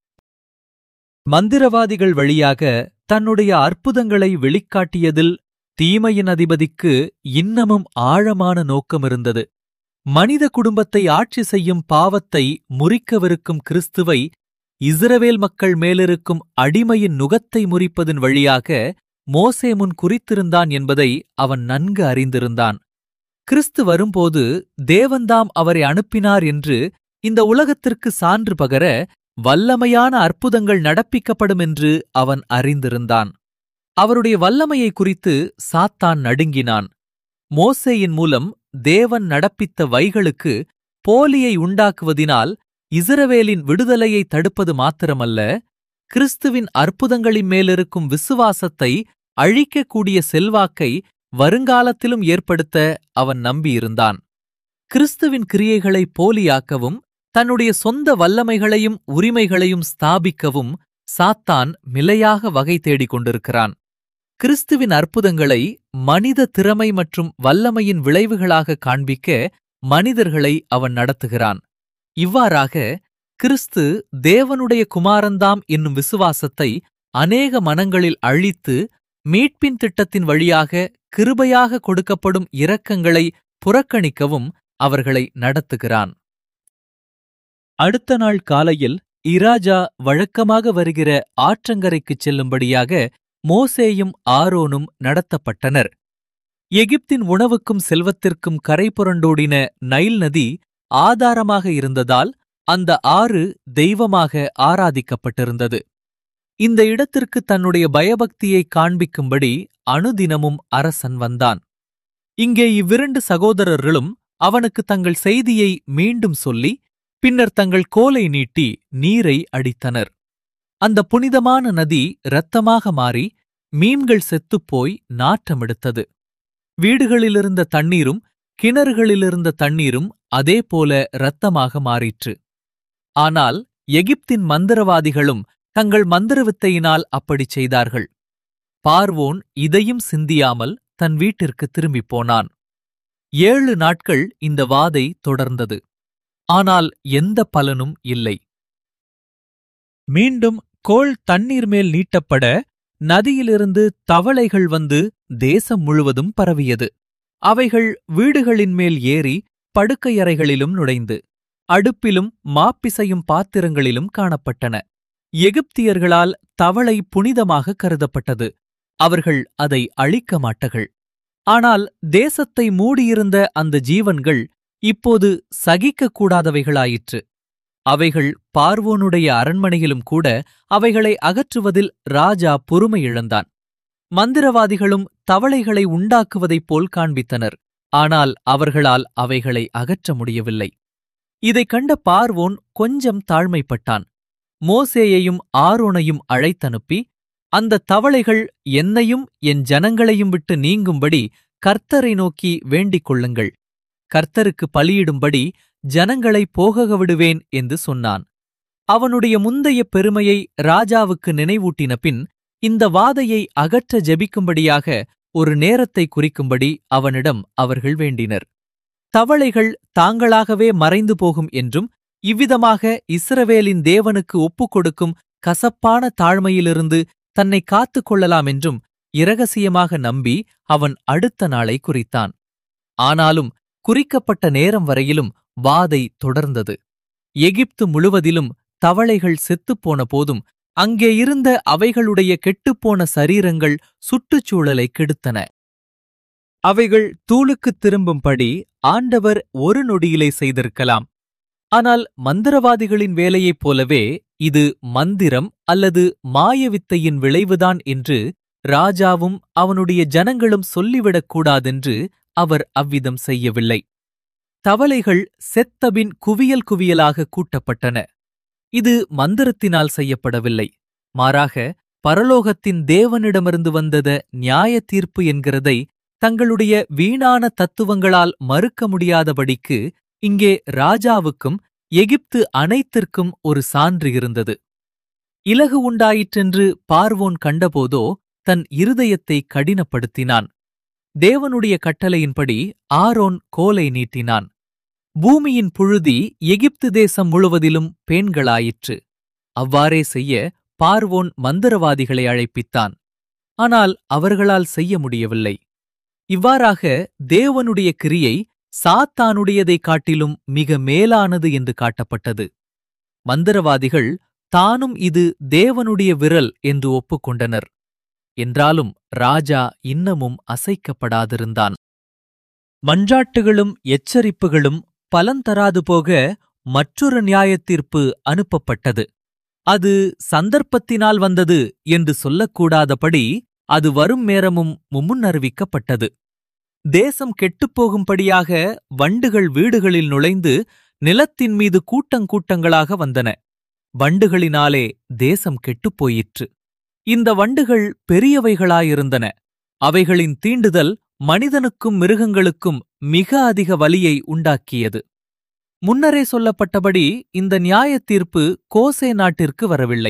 மந்திரவாதிகள் வழியாக தன்னுடைய அற்புதங்களை வெளிக்காட்டியதில் தீமையின் அதிபதிக்கு இன்னமும் ஆழமான நோக்கமிருந்தது. மனித குடும்பத்தை ஆட்சி செய்யும் பாவத்தை முறிக்கவிருக்கும் கிறிஸ்துவை இஸ்ரவேல் மக்கள் மேலிருக்கும் அடிமையின் நுகத்தை முறிப்பதன் வழியாக மோசே முன் குறித்திருந்தான் என்பதை அவன் நன்கு அறிந்திருந்தான். கிறிஸ்து வரும்போது தேவன்தாம் அவரை அனுப்பினார் என்று இந்த உலகத்திற்கு சான்று பகர வல்லமையான அற்புதங்கள் நடப்பிக்கப்படும் என்று அவன் அறிந்திருந்தான். அவருடைய வல்லமையை குறித்து சாத்தான் நடுங்கினான். மோசேயின் மூலம் தேவன் நடப்பித்த வைகளுக்கு போலியை உண்டாக்குவதினால் இஸ்ரவேலின் விடுதலையை தடுப்பது மாத்திரமல்ல, கிறிஸ்துவின் அற்புதங்களின் மேலிருக்கும் விசுவாசத்தை அழிக்கக்கூடிய செல்வாக்கை வருங்காலத்திலும் ஏற்படுத்த அவன் நம்பியிருந்தான். கிறிஸ்துவின் கிரியைகளை போலியாக்கவும் தன்னுடைய சொந்த வல்லமைகளையும் உரிமைகளையும் ஸ்தாபிக்கவும் சாத்தான் மிலையாக வகை தேடிக் கொண்டிருக்கிறான். கிறிஸ்துவின் அற்புதங்களை மனித திறமை மற்றும் வல்லமையின் விளைவுகளாக காண்பிக்க மனிதர்களை அவன் நடத்துகிறான். இவ்வாறாக கிறிஸ்து தேவனுடைய குமாரந்தாம் என்னும் விசுவாசத்தை அநேக மனங்களில் அழித்து மீட்பின் திட்டத்தின் வழியாக கிருபையாக கொடுக்கப்படும் இரக்கங்களை புறக்கணிக்கவும் அவர்களை நடத்துகிறான். அடுத்த நாள் காலையில் இராஜா வழக்கமாக வருகிற ஆற்றங்கரைக்குச் செல்லும்படியாக மோசேயும் ஆரோனும் நடத்தப்பட்டனர். எகிப்தின் உணவுக்கும் செல்வத்திற்கும் கரை புரண்டோடின நைல் நதி ஆதாரமாக இருந்ததால் அந்த ஆறு தெய்வமாக ஆராதிக்கப்பட்டிருந்தது. இந்த இடத்திற்கு தன்னுடைய பயபக்தியை காண்பிக்கும்படி அனுதினமும் அரசன் வந்தான். இங்கே இவ்விரண்டு சகோதரர்களும் அவனுக்கு தங்கள் செய்தியை மீண்டும் சொல்லி பின்னர் தங்கள் கோலை நீட்டி நீரை அடித்தனர். அந்த புனிதமான நதி இரத்தமாக மாறி மீன்கள் செத்துப்போய் நாற்றமெடுத்தது. வீடுகளிலிருந்த தண்ணீரும் கிணறுகளிலிருந்த தண்ணீரும் அதேபோல இரத்தமாக மாறிற்று. ஆனால் எகிப்தின் மந்திரவாதிகளும் தங்கள் மந்திரவித்தையினால் அப்படிச் செய்தார்கள். பார்வோன் இதையும் சிந்தியாமல் தன் வீட்டிற்கு திரும்பிப் போனான். ஏழு நாட்கள் இந்த வாதை தொடர்ந்தது. ஆனால் எந்த பலனும் இல்லை. மீண்டும் கோல் தண்ணீர் மேல் நீட்டப்பட நதியிலிருந்து தவளைகள் வந்து தேசம் முழுவதும் பரவியது. அவைகள் வீடுகளின் மேல் ஏறி படுக்கையறைகளிலும் நுழைந்து அடுப்பிலும் மாப்பிசையும் பாத்திரங்களிலும் காணப்பட்டன. எகிப்தியர்களால் தவளை புனிதமாக கருதப்பட்டது. அவர்கள் அதை அழிக்க மாட்டார்கள். ஆனால் தேசத்தை மூடியிருந்த அந்த ஜீவன்கள் இப்போது சகிக்கக்கூடாதவைகளாயிற்று. அவைகள் பார்வோனுடைய அரண்மனையிலும் கூட அவைகளை அகற்றுவதில் ராஜா பொறுமை இழந்தான். மந்திரவாதிகளும் தவளைகளை உண்டாக்குவதைப் போல் காண்பித்தனர். ஆனால் அவர்களால் அவைகளை அகற்ற முடியவில்லை. இதைக் கண்ட பார்வோன் கொஞ்சம் தாழ்மைப்பட்டான். மோசேயையும் ஆரோனையும் அழைத்தனுப்பி, அந்த தவளைகள் என்னையும் என் ஜனங்களையும் விட்டு நீங்கும்படி கர்த்தரை நோக்கி வேண்டிக் கொள்ளுங்கள். கர்த்தருக்கு பலியிடும்படி ஜனங்களை போகக விடுவேன் என்று சொன்னான். அவனுடைய முந்தைய பெருமையை ராஜாவுக்கு நினைவூட்டின பின் இந்த வாதையை அகற்ற ஜெபிக்கும்படியாக ஒரு நேரத்தை குறிக்கும்படி அவனிடம் அவர்கள் வேண்டினர். தவளைகள் தாங்களாகவே மறைந்து போகும் என்றும் இவ்விதமாக இஸ்ரவேலின் தேவனுக்கு ஒப்புக்கொடுக்கும் கசப்பான தாழ்மையிலிருந்து தன்னை காத்துக் கொள்ளலாம் என்றும் இரகசியமாக நம்பி அவன் அடுத்த நாளை குறித்தான். ஆனாலும் குறிக்கப்பட்ட நேரம் வரையிலும் வாதை தொடர்ந்தது. எகிப்து முழுவதிலும் தவளைகள் செத்துப்போன போதும் அங்கே இருந்த அவைகளுடைய கெட்டுப்போன சரீரங்கள் சுற்றுச்சூழலை கெடுத்தன. அவைகள் தூளுக்குத் திரும்பும்படி ஆண்டவர் ஒரு நொடியிலே செய்திருக்கலாம். ஆனால் மந்திரவாதிகளின் வேலையைப் போலவே இது மந்திரம் அல்லது மாயவித்தையின் விளைவுதான் என்று ராஜாவும் அவனுடைய ஜனங்களும் சொல்லிவிடக்கூடாதென்று அவர் அவ்விதம் செய்யவில்லை. தவளைகள் செத்தபின் குவியல் குவியலாக கூட்டப்பட்டன. இது மந்திரத்தினால் செய்யப்படவில்லை. மாறாக பரலோகத்தின் தேவனிடமிருந்து வந்தத நியாய தீர்ப்பு என்கிறதை தங்களுடைய வீணான தத்துவங்களால் மறுக்க முடியாதபடிக்கு இங்கே ராஜாவுக்கும் எகிப்து அனைத்திற்கும் ஒரு சான்று இருந்தது. இலகு உண்டாயிற்றென்று பார்வோன் கண்டபோதோ தன் இருதயத்தை கடினப்படுத்தினான். தேவனுடைய கட்டளையின்படி ஆரோன் கோலை நீட்டினான். பூமியின் புழுதி எகிப்து தேசம் முழுவதிலும் பேன்களாயிற்று. அவ்வாறே செய்ய பார்வோன் மந்திரவாதிகளை அழைப்பித்தான். ஆனால் அவர்களால் செய்ய முடியவில்லை. இவ்வாறாக தேவனுடைய கிரியை சாத்தானுடையதைக் காட்டிலும் மிக மேலானது என்று காட்டப்பட்டது. மந்திரவாதிகள் தானும் இது தேவனுடைய விரல் என்று ஒப்புக்கொண்டனர். என்றாலும் ராஜா இன்னமும் அசைக்கப்படாதிருந்தான். மன்றாட்டுகளும் எச்சரிப்புகளும் பலன் தராது போக மற்றொரு நியாயத்தீர்ப்பு அனுப்பப்பட்டது. அது சந்தர்ப்பத்தினால் வந்தது என்று சொல்லக்கூடாதபடி அது வரும் நேரமும் முன்னறிவிக்கப்பட்டது. தேசம் கெட்டுப்போகும்படியாக வண்டுகள் வீடுகளில் நுழைந்து நிலத்தின் மீது கூட்டங்கூட்டங்களாக வந்தன. வண்டுகளினாலே தேசம் கெட்டுப்போயிற்று. இந்த வண்டுகள் பெரியவைகளாயிருந்தன. அவைகளின் தீண்டுதல் மனிதனுக்கும் மிருகங்களுக்கும் மிக அதிக வலியை உண்டாக்கியது. முன்னரே சொல்லப்பட்டபடி இந்த நியாயத்தீர்ப்பு கோசே நாட்டிற்கு வரவில்லை.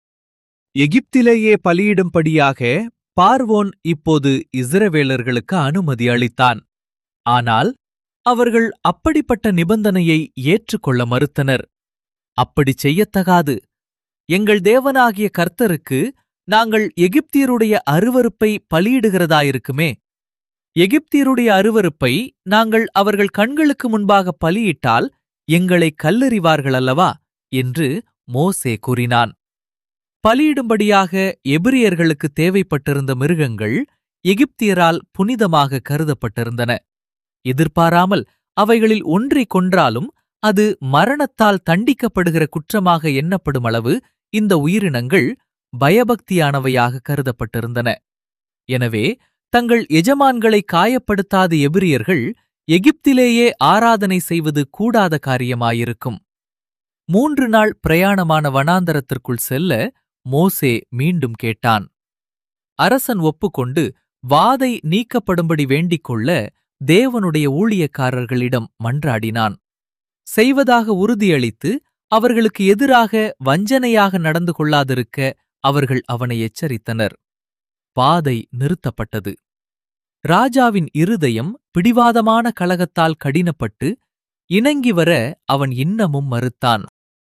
எகிப்திலேயே பலியிடும்படியாக பார்வோன் இப்போது இஸ்ரவேலர்களுக்கு அனுமதி அளித்தான். ஆனால் அவர்கள் அப்படிப்பட்ட நிபந்தனையை ஏற்றுக்கொள்ள மறுத்தனர். அப்படிச் செய்யத்தகாது. எங்கள் தேவனாகிய கர்த்தருக்கு நாங்கள் எகிப்தியருடைய அருவருப்பை பலியிடுகிறதாயிருக்குமே. எகிப்தியருடைய அருவருப்பை நாங்கள் அவர்கள் கண்களுக்கு முன்பாக பலியிட்டால் எங்களை கல்லெறிவார்கள் அல்லவா என்று மோசே கூறினான். பலியிடும்படியாக எபிரியர்களுக்கு தேவைப்பட்டிருந்த மிருகங்கள் எகிப்தியரால் புனிதமாக கருதப்பட்டிருந்தன. எதிர்பாராமல் அவைகளில் ஒன்றை கொன்றாலும் அது மரணத்தால் தண்டிக்கப்படுகிற குற்றமாக எண்ணப்படும் அளவு இந்த உயிரினங்கள் பயபக்தியானவையாக கருதப்பட்டிருந்தன. எனவே தங்கள் எஜமான்களை காயப்படுத்தாத எபிரியர்கள் எகிப்திலேயே ஆராதனை செய்வது கூடாத காரியமாயிருக்கும். மூன்று நாள் பிரயாணமான வனாந்தரத்திற்குள் செல்ல மோசே மீண்டும் கேட்டான். அரசன் ஒப்புக்கொண்டு வாதை நீக்கப்படும்படி வேண்டிக் கொள்ள தேவனுடைய ஊழியக்காரர்களிடம் மன்றாடினான். செய்வதாக உறுதியளித்து அவர்களுக்கு எதிராக வஞ்சனையாக நடந்து கொள்ளாதிருக்க அவர்கள் அவனை எச்சரித்தனர். வாதை நிறுத்தப்பட்டது. ராஜாவின் இருதயம் பிடிவாதமான கலகத்தால் கடினப்பட்டு இணங்கி வர அவன் இன்னமும் மறுத்தான்.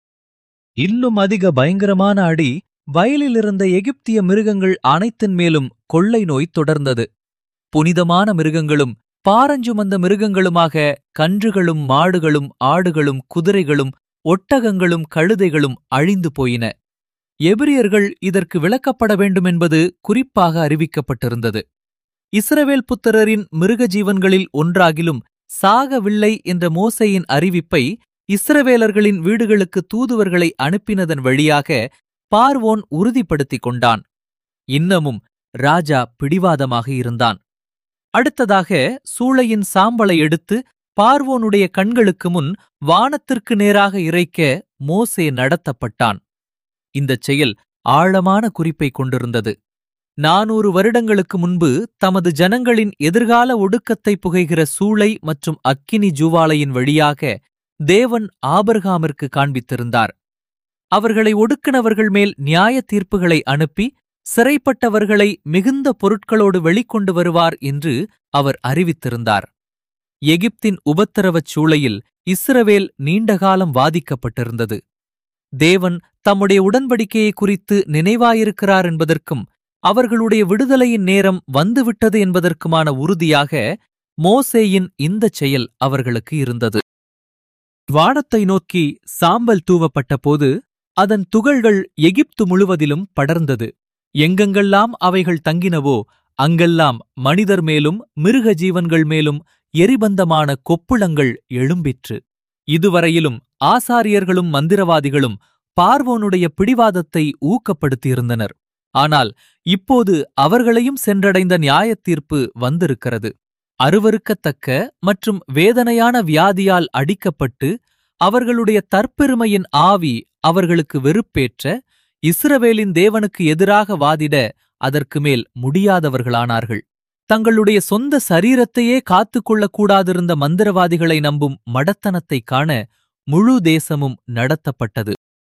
இன்னும் அதிக பயங்கரமான அடி வயலிலிருந்த எகிப்திய மிருகங்கள் அனைத்தின் மேலும் கொள்ளை நோய் தொடர்ந்தது. புனிதமான மிருகங்களும் பாரஞ்சுமந்த மிருகங்களுமாக கன்றுகளும் மாடுகளும் ஆடுகளும் குதிரைகளும் ஒட்டகங்களும் கழுதைகளும் அழிந்து போயின. எபிரியர்கள் இதற்கு விலக்கப்பட வேண்டுமென்பது குறிப்பாக அறிவிக்கப்பட்டிருந்தது. இஸ்ரவேல் புத்திரரின் மிருக ஜீவன்களில் ஒன்றாகிலும் சாகவில்லை என்ற மோசேயின் அறிவிப்பை இஸ்ரவேலர்களின் வீடுகளுக்கு தூதுவர்களை அனுப்பினதன் வழியாக பார்வோன் உறுதிப்படுத்திக் கொண்டான். இன்னமும் ராஜா பிடிவாதமாக இருந்தான். அடுத்ததாக சூளையின் சாம்பலை எடுத்து பார்வோனுடைய கண்களுக்கு முன் வானத்திற்கு நேராக இறைக்க மோசே நடத்தப்பட்டான். இந்தச் செயல் ஆழமான குறிப்பை கொண்டிருந்தது. நானூறு வருடங்களுக்கு முன்பு தமது ஜனங்களின் எதிர்கால ஒடுக்கத்தை புகைகிற சூளை மற்றும் அக்கினி ஜூவாலையின் வழியாக தேவன் ஆபிரகாமிற்கு காண்பித்திருந்தார். அவர்களை ஒடுக்கினவர்கள் மேல் நியாய தீர்ப்புகளை அனுப்பி சிறைப்பட்டவர்களை மிகுந்த பொருட்களோடு வெளிக்கொண்டு வருவார் என்று அவர் அறிவித்திருந்தார். எகிப்தின் உபத்திரவச் சூளையில் இஸ்ரவேல் நீண்டகாலம் வாதிக்கப்பட்டிருந்தது. தேவன் தம்முடைய உடன்படிக்கையை குறித்து நினைவாயிருக்கிறார் என்பதற்கும் அவர்களுடைய விடுதலையின் நேரம் வந்துவிட்டது என்பதற்குமான உறுதியாக மோசேயின் இந்தச் செயல் அவர்களுக்கு இருந்தது. வானத்தை நோக்கி சாம்பல் தூவப்பட்ட போது அதன் துகள்கள் எகிப்து முழுவதிலும் படர்ந்தது. எங்கெங்கெல்லாம் அவைகள் தங்கினவோ அங்கெல்லாம் மனிதர் மேலும் மிருக ஜீவன்கள் மேலும் எரிபந்தமான கொப்புளங்கள் எழும்பிற்று. இதுவரையிலும் ஆசாரியர்களும் மந்திரவாதிகளும் பார்வோனுடைய பிடிவாதத்தை ஊக்கப்படுத்தியிருந்தனர். ஆனால் இப்போது அவர்களையும் சென்றடைந்த நியாயத்தீர்ப்பு வந்திருக்கிறது. அருவருக்கத்தக்க மற்றும் வேதனையான வியாதியால் அடிக்கப்பட்டு அவர்களுடைய தற்பெருமையின் ஆவி அவர்களுக்கு வெறுப்பேற்ற இஸ்ரவேலின் தேவனுக்கு எதிராக வாதிட அதற்கு மேல் முடியாதவர்களானார்கள். தங்களுடைய சொந்த சரீரத்தையே காத்துக்கொள்ளக்கூடாதிருந்த மந்திரவாதிகளை நம்பும் மடத்தனத்தைக் காண முழு தேசமும் நடத்தப்பட்டது.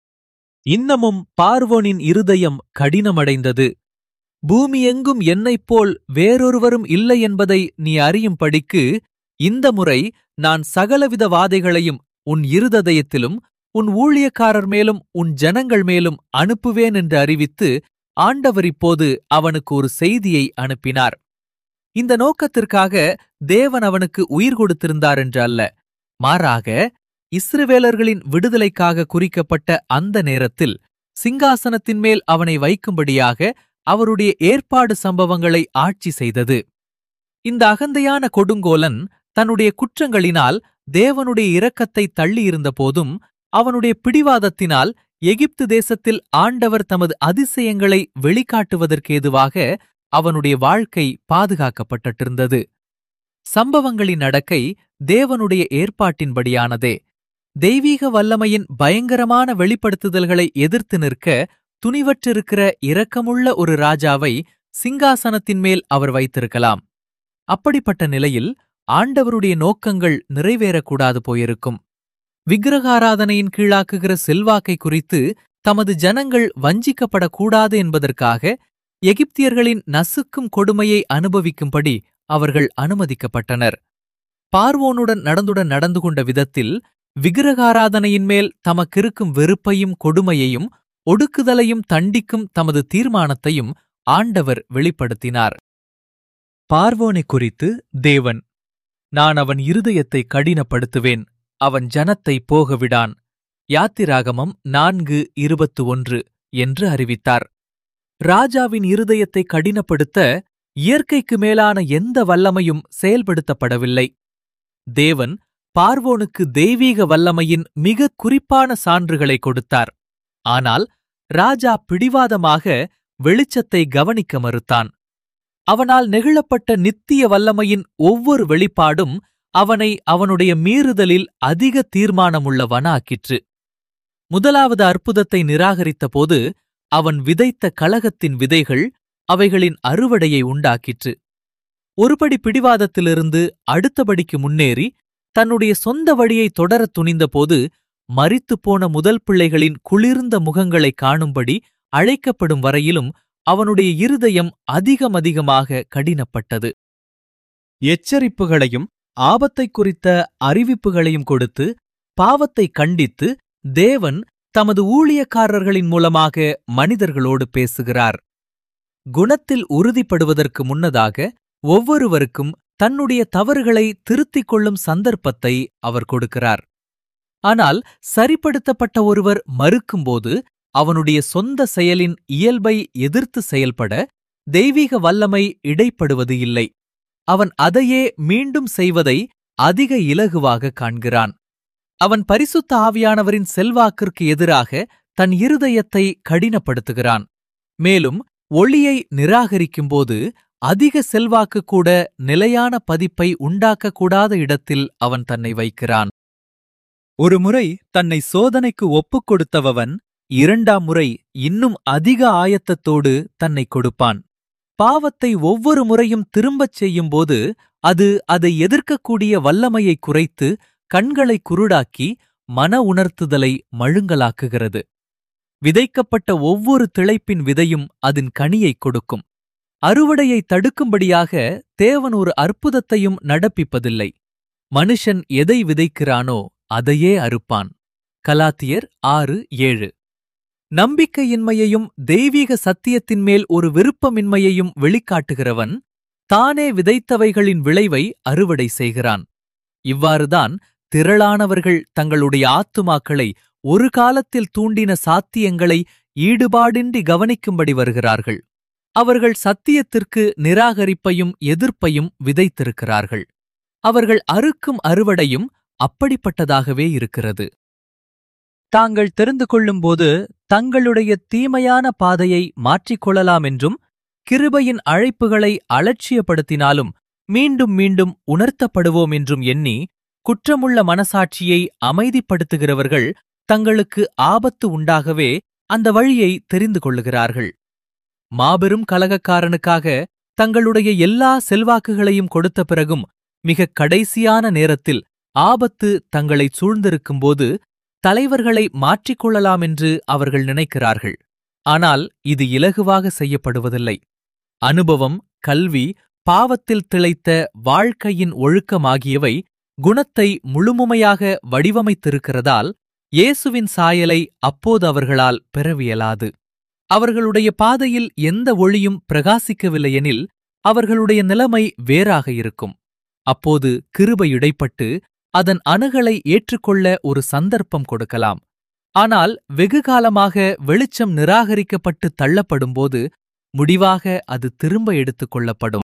இன்னமும் பார்வோனின் இருதயம் கடினமடைந்தது. பூமியெங்கும் என்னைப்போல் வேறொருவரும் இல்லை என்பதை நீ அறியும்படிக்கு இந்த முறை நான் சகலவித வாதைகளையும் உன் இருதயத்திலும் உன் ஊழியக்காரர் மேலும் உன் ஜனங்கள் மேலும் அனுப்புவேன் என்று அறிவித்து ஆண்டவர் இப்போது அவனுக்கு ஒரு செய்தியை அனுப்பினார். இந்த நோக்கத்திற்காக தேவன் அவனுக்கு உயிர் கொடுத்திருந்தார் என்று அல்ல, மாறாக இஸ்ரவேலர்களின் விடுதலைக்காக குறிக்கப்பட்ட அந்த நேரத்தில் சிங்காசனத்தின் மேல் அவனை வைக்கும்படியாக அவருடைய ஏற்பாடு சம்பவங்களை ஆட்சி செய்தது. இந்த அகந்தையான கொடுங்கோலன் தன்னுடைய குற்றங்களினால் தேவனுடைய இரக்கத்தை தள்ளியிருந்த போதும் அவனுடைய பிடிவாதத்தினால் எகிப்து தேசத்தில் ஆண்டவர் தமது அதிசயங்களை வெளிக்காட்டுவதற்கேதுவாக அவனுடைய வாழ்க்கை பாதுகாக்கப்பட்டிருந்தது. சம்பவங்களின் நடக்கை தேவனுடைய ஏற்பாட்டின்படியானதே. தெய்வீக வல்லமையின் பயங்கரமான வெளிப்படுத்துதல்களை எதிர்த்து நிற்க துணிவற்றிருக்கிற இரக்கமுள்ள ஒரு ராஜாவை சிங்காசனத்தின் மேல் அவர் வைத்திருக்கலாம். அப்படிப்பட்ட நிலையில் ஆண்டவருடைய நோக்கங்கள் நிறைவேறக்கூடாது போயிருக்கும். விக்கிரகாராதனையின் கீழாக்குகிற செல்வாக்கை குறித்து தமது ஜனங்கள் வஞ்சிக்கப்படக்கூடாது என்பதற்காக எகிப்தியர்களின் நசுக்கும் கொடுமையை அனுபவிக்கும்படி அவர்கள் அனுமதிக்கப்பட்டனர். பார்வோனுடன் நடந்துடன் நடந்து கொண்ட விதத்தில் விக்கிரகாராதனையின் மேல் தமக்கிருக்கும் வெறுப்பையும் கொடுமையையும் ஒடுக்குதலையும் தண்டிக்கும் தமது தீர்மானத்தையும் ஆண்டவர் வெளிப்படுத்தினார். பார்வோனை குறித்து தேவன், நான் அவன் இருதயத்தை கடினப்படுத்துவேன், அவன் ஜனத்தை போகவிடான், யாத்திராகமம் நான்கு இருபத்து ஒன்று என்று அறிவித்தார். ராஜாவின் இருதயத்தை கடினப்படுத்த இயற்கைக்கு மேலான எந்த வல்லமையும் செயல்படுத்தப்படவில்லை. தேவன் பார்வோனுக்கு தெய்வீக வல்லமையின் மிக குறிப்பான சான்றுகளை கொடுத்தார். ஆனால் ராஜா பிடிவாதமாக வெளிச்சத்தை கவனிக்க மறுத்தான். அவனால் நெகிழப்பட்ட நித்திய வல்லமையின் ஒவ்வொரு வெளிப்பாடும் அவனை அவனுடைய மீறுதலில் அதிக தீர்மானமுள்ளவனாக்கிற்று. முதலாவது அற்புதத்தை நிராகரித்தபோது அவன் விதைத்த கலகத்தின் விதைகள் அவைகளின் அறுவடையை உண்டாக்கிற்று. ஒருபடி பிடிவாதத்திலிருந்து அடுத்தபடிக்கு முன்னேறி தன்னுடைய சொந்த வழியை தொடரத் துணிந்தபோது மரித்துப்போன முதல் பிள்ளைகளின் குளிர்ந்த முகங்களைக் காணும்படி அழைக்கப்படும் வரையிலும் அவனுடைய இருதயம் அதிகமதிகமாக கடினப்பட்டது. எச்சரிப்புகளையும் ஆபத்தைக் குறித்த அறிவிப்புகளையும் கொடுத்து பாவத்தை கண்டித்து தேவன் தமது ஊழியக்காரர்களின் மூலமாக மனிதர்களோடு பேசுகிறார். குணத்தில் உறுதிப்படுவதற்கு முன்னதாக ஒவ்வொருவருக்கும் தன்னுடைய தவறுகளை திருத்திக் கொள்ளும் சந்தர்ப்பத்தை அவர் கொடுக்கிறார். ஆனால் சரிப்படுத்தப்பட்ட ஒருவர் மறுக்கும்போது அவனுடைய சொந்த செயலின் இயல்பை எதிர்த்து செயல்பட தெய்வீக வல்லமை இடைப்படுவது இல்லை. அவன் அதையே மீண்டும் செய்வதை அதிக இலகுவாக காண்கிறான். அவன் பரிசுத்த ஆவியானவரின் செல்வாக்கிற்கு எதிராக தன் இருதயத்தை கடினப்படுத்துகிறான். மேலும் ஒளியை நிராகரிக்கும்போது அதிக செல்வாக்கு கூட நிலையான பதிப்பை உண்டாக்கக்கூடாத இடத்தில் அவன் தன்னை வைக்கிறான். ஒருமுறை தன்னை சோதனைக்கு ஒப்புக் கொடுத்தவன் இரண்டாம் முறை இன்னும் அதிக ஆயத்தத்தோடு தன்னை கொடுப்பான். பாவத்தை ஒவ்வொரு முறையும் திரும்பச் செய்யும்போது அது அதை எதிர்க்கக்கூடிய வல்லமையை குறைத்து கண்களை குருடாக்கி மன உணர்த்துதலை மழுங்கலாக்குகிறது. விதைக்கப்பட்ட ஒவ்வொரு திளைப்பின் விதையும் அதன் கனியைக் கொடுக்கும். அறுவடையை தடுக்கும்படியாக தேவன் ஒரு அற்புதத்தையும் நடப்பிப்பதில்லை. மனுஷன் எதை விதைக்கிறானோ அதையே அறுப்பான். கலாத்தியர் ஆறு ஏழு. நம்பிக்கையின்மையையும் தெய்வீக சத்தியத்தின் மேல் ஒரு விருப்பமின்மையையும் வெளிக்காட்டுகிறவன் தானே விதைத்தவைகளின் விளைவை அறுவடை செய்கிறான். இவ்வாறுதான் திரளானவர்கள் தங்களுடைய ஆத்துமாக்களை ஒரு காலத்தில் தூண்டின சாத்தியங்களை ஈடுபாடின்றி கவனிக்கும்படி வருகிறார்கள். அவர்கள் சத்தியத்திற்கு நிராகரிப்பையும் எதிர்ப்பையும் விதைத்திருக்கிறார்கள். அவர்கள் அறுக்கும் அறுவடையும் அப்படிப்பட்டதாகவே இருக்கிறது. தாங்கள் தெரிந்து கொள்ளும்போது தங்களுடைய தீமையான பாதையை மாற்றிக்கொள்ளலாம் என்றும் கிருபையின் அழைப்புகளை அலட்சியப்படுத்தினாலும் மீண்டும் மீண்டும் உணர்த்தப்படுவோம் என்றும் எண்ணி குற்றமுள்ள மனசாட்சியை அமைதிப்படுத்துகிறவர்கள் தங்களுக்கு ஆபத்து உண்டாகவே அந்த வழியை தெரிந்து கொள்ளுகிறார்கள். மாபெரும் கலகக்காரனுக்காக தங்களுடைய எல்லா செல்வாக்குகளையும் கொடுத்த பிறகும் மிகக் கடைசியான நேரத்தில் ஆபத்து தங்களைச் சூழ்ந்திருக்கும்போது தலைவர்களை மாற்றிக்கொள்ளலாம் என்று அவர்கள் நினைக்கிறார்கள். ஆனால் இது இலகுவாக செய்யப்படுவதில்லை. அனுபவம், கல்வி, பாவத்தில் திளைத்த வாழ்க்கையின் ஒழுக்கமாகியவை குணத்தை முழுமையாக வடிவமைத்திருக்கிறதால் இயேசுவின் சாயலை அப்போது அவர்களால் பெறவியலாது. அவர்களுடைய பாதையில் எந்த ஒளியும் பிரகாசிக்கவில்லையெனில் அவர்களுடைய நிலைமை வேறாக இருக்கும். அப்போது கிருபை இடைப்பட்டு அதன் அணுகலை ஏற்றுக்கொள்ள ஒரு சந்தர்ப்பம் கொடுக்கலாம். ஆனால் வெகுகாலமாக வெளிச்சம் நிராகரிக்கப்பட்டு தள்ளப்படும்போது முடிவாக அது திரும்ப எடுத்துக் கொள்ளப்படும்.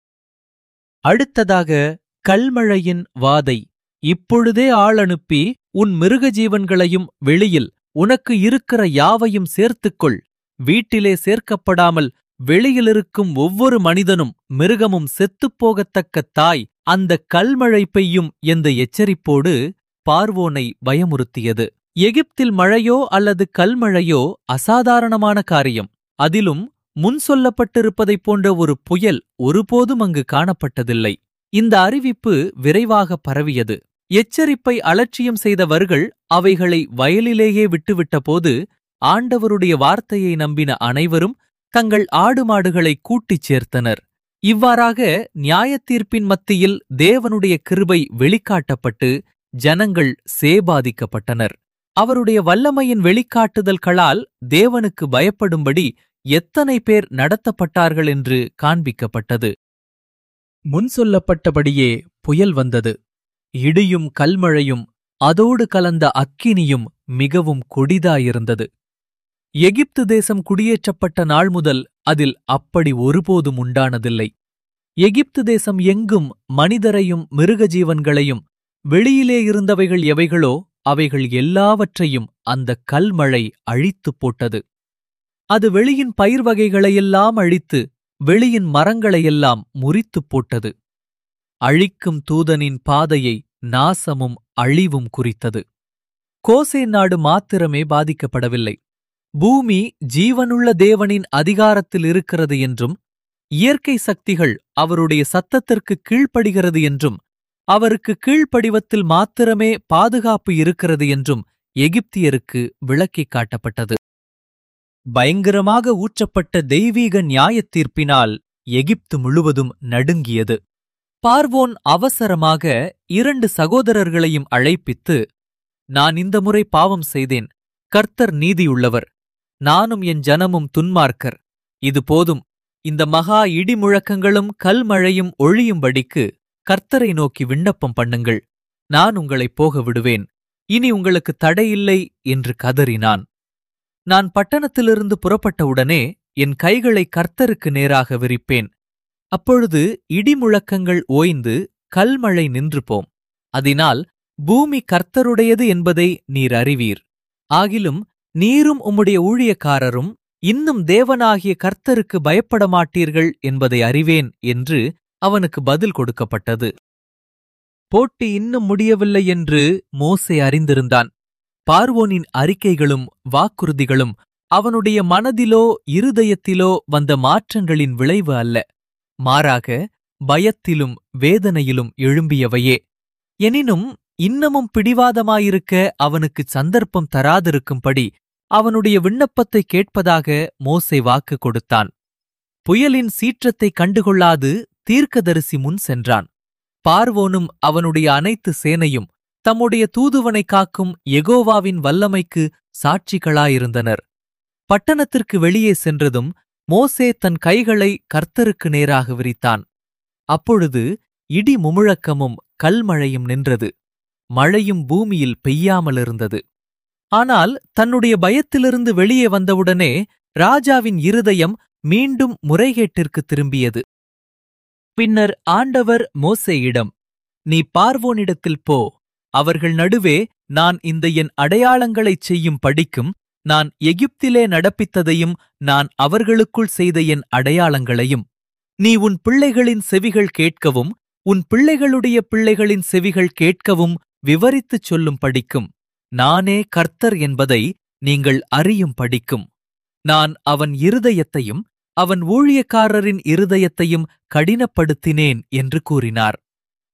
அடுத்ததாக கல்மழையின் வாதை. இப்பொழுதே ஆள் அனுப்பி உன் மிருக ஜீவன்களையும் வெளியில் உனக்கு இருக்கிற யாவையும் சேர்த்துக்கொள். வீட்டிலே சேர்க்கப்படாமல் வெளியிலிருக்கும் ஒவ்வொரு மனிதனும் மிருகமும் செத்துப்போகத்தக்க தாய் அந்த கல்மழை பெய்யும் என்ற எச்சரிப்போடு பார்வோனை பயமுறுத்தியது. எகிப்தில் மழையோ அல்லது கல்மழையோ அசாதாரணமான காரியம். அதிலும் முன் சொல்லப்பட்டிருப்பதைப் போன்ற ஒரு புயல் ஒருபோதும் அங்கு காணப்பட்டதில்லை. இந்த அறிவிப்பு விரைவாக பரவியது. எச்சரிப்பை அலட்சியம் செய்தவர்கள் அவைகளை வயலிலேயே விட்டுவிட்டபோது ஆண்டவருடைய வார்த்தையை நம்பின அனைவரும் தங்கள் ஆடு மாடுகளை கூட்டிச் சேர்த்தனர். இவ்வாறாக நியாயத்தீர்ப்பின் மத்தியில் தேவனுடைய கிருபை வெளிக்காட்டப்பட்டு ஜனங்கள் சேபாதிக்கப்பட்டனர். அவருடைய வல்லமையின் வெளிக்காட்டுதல்களால் தேவனுக்கு பயப்படும்படி எத்தனை பேர் நடத்தப்பட்டார்கள் என்று காண்பிக்கப்பட்டது. முன் சொல்லப்பட்டபடியே புயல் வந்தது. இடியும் கல்மழையும் அதோடு கலந்த அக்கினியும் மிகவும் கொடிதாயிருந்தது. எகிப்து தேசம் குடியேற்றப்பட்ட நாள் முதல் அதில் அப்படி ஒருபோதும் உண்டானதில்லை. எகிப்து தேசம் எங்கும் மனிதரையும் மிருக ஜீவன்களையும் வெளியிலே இருந்தவைகள் எவைகளோ அவைகள் எல்லாவற்றையும் அந்த கல்மழை அழித்துப் போட்டது. அது வெளியின் பயிர் வகைகளையெல்லாம் அழித்து வெளியின் மரங்களையெல்லாம் முறித்துப் போட்டது. அழிக்கும் தூதனின் பாதையை நாசமும் அழிவும் குறித்தது. கோசேன் நாடு மாத்திரமே பாதிக்கப்படவில்லை. பூமி ஜீவனுள்ள தேவனின் அதிகாரத்தில் இருக்கிறது என்றும் இயற்கை சக்திகள் அவருடைய சத்தத்திற்கு கீழ்ப்படுகிறது என்றும் அவருக்கு கீழ்ப்படிவத்தில் மாத்திரமே பாதுகாப்பு இருக்கிறது என்றும் எகிப்தியருக்கு விளக்கிக் காட்டப்பட்டது. பயங்கரமாக ஊற்றப்பட்ட தெய்வீக நியாயத்தீர்ப்பினால் எகிப்து முழுவதும் நடுங்கியது. பார்வோன் அவசரமாக இரண்டு சகோதரர்களையும் அழைப்பித்து, நான் இந்த முறை பாவம் செய்தேன், கர்த்தர் நீதியுள்ளவர், நானும் என் ஜனமும் துன்மார்க்கர், இது போதும், இந்த மகா இடி முழக்கங்களும் கல்மழையும் ஒழியும்படிக்கு கர்த்தரை நோக்கி விண்ணப்பம் பண்ணுங்கள், நான் உங்களைப் போக விடுவேன், இனி உங்களுக்கு தடையில்லை என்று கதறினான். நான் பட்டணத்திலிருந்து புறப்பட்டவுடனே என் கைகளை கர்த்தருக்கு நேராக விரிப்பேன். அப்பொழுது இடிமுழக்கங்கள் ஓய்ந்து கல்மழை நின்று போம். அதனால் பூமி கர்த்தருடையது என்பதை நீர் அறிவீர். ஆகிலும் நீரும் உம்முடைய ஊழியக்காரரும் இன்னும் தேவனாகிய கர்த்தருக்கு பயப்பட மாட்டீர்கள் என்பதை அறிவேன் என்று அவனுக்கு பதில் கொடுக்கப்பட்டது. போட்டி இன்னும் முடியவில்லை என்று மோசே அறிந்திருந்தான். பார்வோனின் அறிக்கைகளும் வாக்குறுதிகளும் அவனுடைய மனதிலோ இருதயத்திலோ வந்த மாற்றங்களின் விளைவு அல்ல, மாறாக பயத்திலும் வேதனையிலும் எழும்பியவையே. எனினும் இன்னமும் பிடிவாதமாயிருக்க அவனுக்கு சந்தர்ப்பம் தராதிருக்கும்படி அவனுடைய விண்ணப்பத்தை கேட்பதாக மோசே வாக்கு கொடுத்தான். புயலின் சீற்றத்தை கண்டுகொள்ளாது தீர்க்கதரிசி முன் சென்றான். பார்வோனும் அவனுடைய அனைத்து சேனையும் தம்முடைய தூதுவனை காக்கும் யெகோவாவின் வல்லமைக்கு சாட்சிகளாயிருந்தனர். பட்டணத்திற்கு வெளியே சென்றதும் மோசே தன் கைகளை கர்த்தருக்கு நேராக விரித்தான். அப்பொழுது இடி முமுழக்கமும் கல்மழையும் நின்றது. மழையும் பூமியில் பெய்யாமலிருந்தது. ஆனால் தன்னுடைய பயத்திலிருந்து வெளியே வந்தவுடனே ராஜாவின் இருதயம் மீண்டும் முறைகேட்டிற்கு திரும்பியது. பின்னர் ஆண்டவர் மோசேயிடம், நீ பார்வோனிடத்தில் போ, அவர்கள் நடுவே நான் இந்த என் அடையாளங்களைச் செய்யும் படிக்கும் நான் எகிப்திலே நடப்பித்ததையும் நான் அவர்களுக்குள் செய்த என் அடையாளங்களையும் நீ உன் பிள்ளைகளின் செவிகள் கேட்கவும் உன் பிள்ளைகளுடைய பிள்ளைகளின் செவிகள் கேட்கவும் விவரித்துச் சொல்லும் படிக்கும் நானே கர்த்தர் என்பதை நீங்கள் அறியும் படிக்கும் நான் அவன் இருதயத்தையும் அவன் ஊழியக்காரரின் இருதயத்தையும் கடினப்படுத்தினேன் என்று கூறினார்.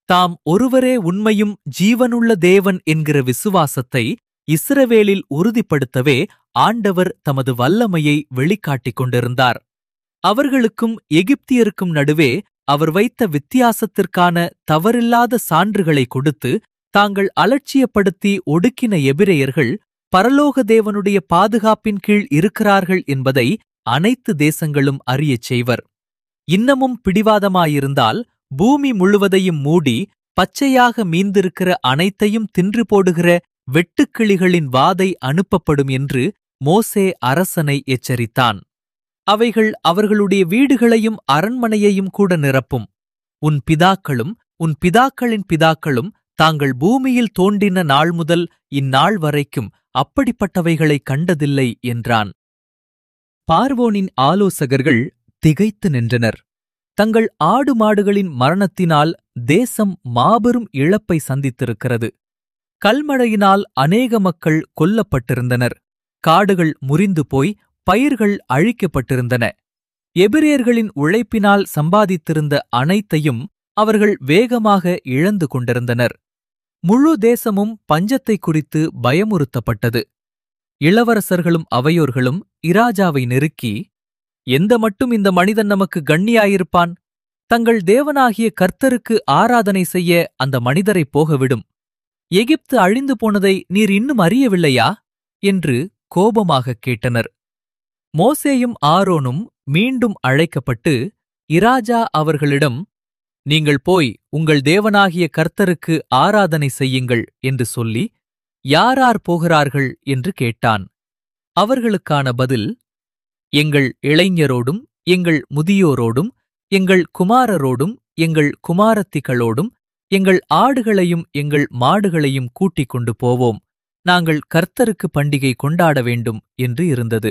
தாம் ஒருவரே உண்மையும் ஜீவனுள்ள தேவன் என்கிற விசுவாசத்தை இஸ்ரவேலில் உறுதிப்படுத்தவே ஆண்டவர் தமது வல்லமையை வெளிக்காட்டிக் கொண்டிருந்தார். அவர்களுக்கும் எகிப்தியருக்கும் நடுவே அவர் வைத்த வித்தியாசத்திற்கான தவறில்லாத சான்றுகளை கொடுத்து தாங்கள் அலட்சியப்படுத்தி ஒடுக்கின எபிரெயர்கள் பரலோக தேவனுடைய பாதுகாப்பின் கீழ் இருக்கிறார்கள் என்பதை அனைத்து தேசங்களும் அறியச் செய்வர். இன்னமும் பிடிவாதமாயிருந்தால் பூமி முழுவதையும் மூடி பச்சையாக மீந்திருக்கிற அனைத்தையும் தின்று போடுகிற வெட்டுக்கிளிகளின் வாதை அனுப்பப்படும் என்று மோசே அரசனை எச்சரித்தான். அவைகள் அவர்களுடைய வீடுகளையும் அரண்மனையையும் கூட நிரப்பும். உன் பிதாக்களும் உன் பிதாக்களின் பிதாக்களும் தாங்கள் பூமியில் தோன்றின நாள் முதல் இந்நாள் வரைக்கும் அப்படிப்பட்டவைகளைக் கண்டதில்லை என்றான். பார்வோனின் ஆலோசகர்கள் திகைத்து நின்றனர். தங்கள் ஆடு மாடுகளின் மரணத்தினால் தேசம் மாபெரும் இழப்பை சந்தித்திருக்கிறது. கல்மழையினால் அநேக மக்கள் கொல்லப்பட்டிருந்தனர். காடுகள் முறிந்து போய் பயிர்கள் அழிக்கப்பட்டிருந்தன. எபிரெயர்களின் உழைப்பினால் சம்பாதித்திருந்த அனைத்தையும் அவர்கள் வேகமாக இழந்து கொண்டிருந்தனர். முழு தேசமும் பஞ்சத்தை குறித்து பயமுறுத்தப்பட்டது. இளவரசர்களும் அவையோர்களும் இராஜாவை நெருக்கி, எந்த மட்டும் இந்த மனிதன் நமக்கு கண்ணியாயிருப்பான்? தங்கள் தேவனாகிய கர்த்தருக்கு ஆராதனை செய்ய அந்த மனிதரை போகவிடும். எகிப்து அழிந்து போனதை நீர் இன்னும் அறியவில்லையா என்று கோபமாகக் கேட்டனர். மோசேயும் ஆரோனும் மீண்டும் அழைக்கப்பட்டு இராஜா அவர்களிடம், நீங்கள் போய் உங்கள் தேவனாகிய கர்த்தருக்கு ஆராதனை செய்யுங்கள் என்று சொல்லி, யாரார் போகிறார்கள் என்று கேட்டான். அவர்களுக்கான பதில், எங்கள் இளைஞரோடும் எங்கள் முதியோரோடும் எங்கள் குமாரரோடும் எங்கள் குமாரத்திகளோடும் எங்கள் ஆடுகளையும் எங்கள் மாடுகளையும் கூட்டிக் கொண்டு போவோம். நாங்கள் கர்த்தருக்கு பண்டிகை கொண்டாட வேண்டும் என்று இருந்தது.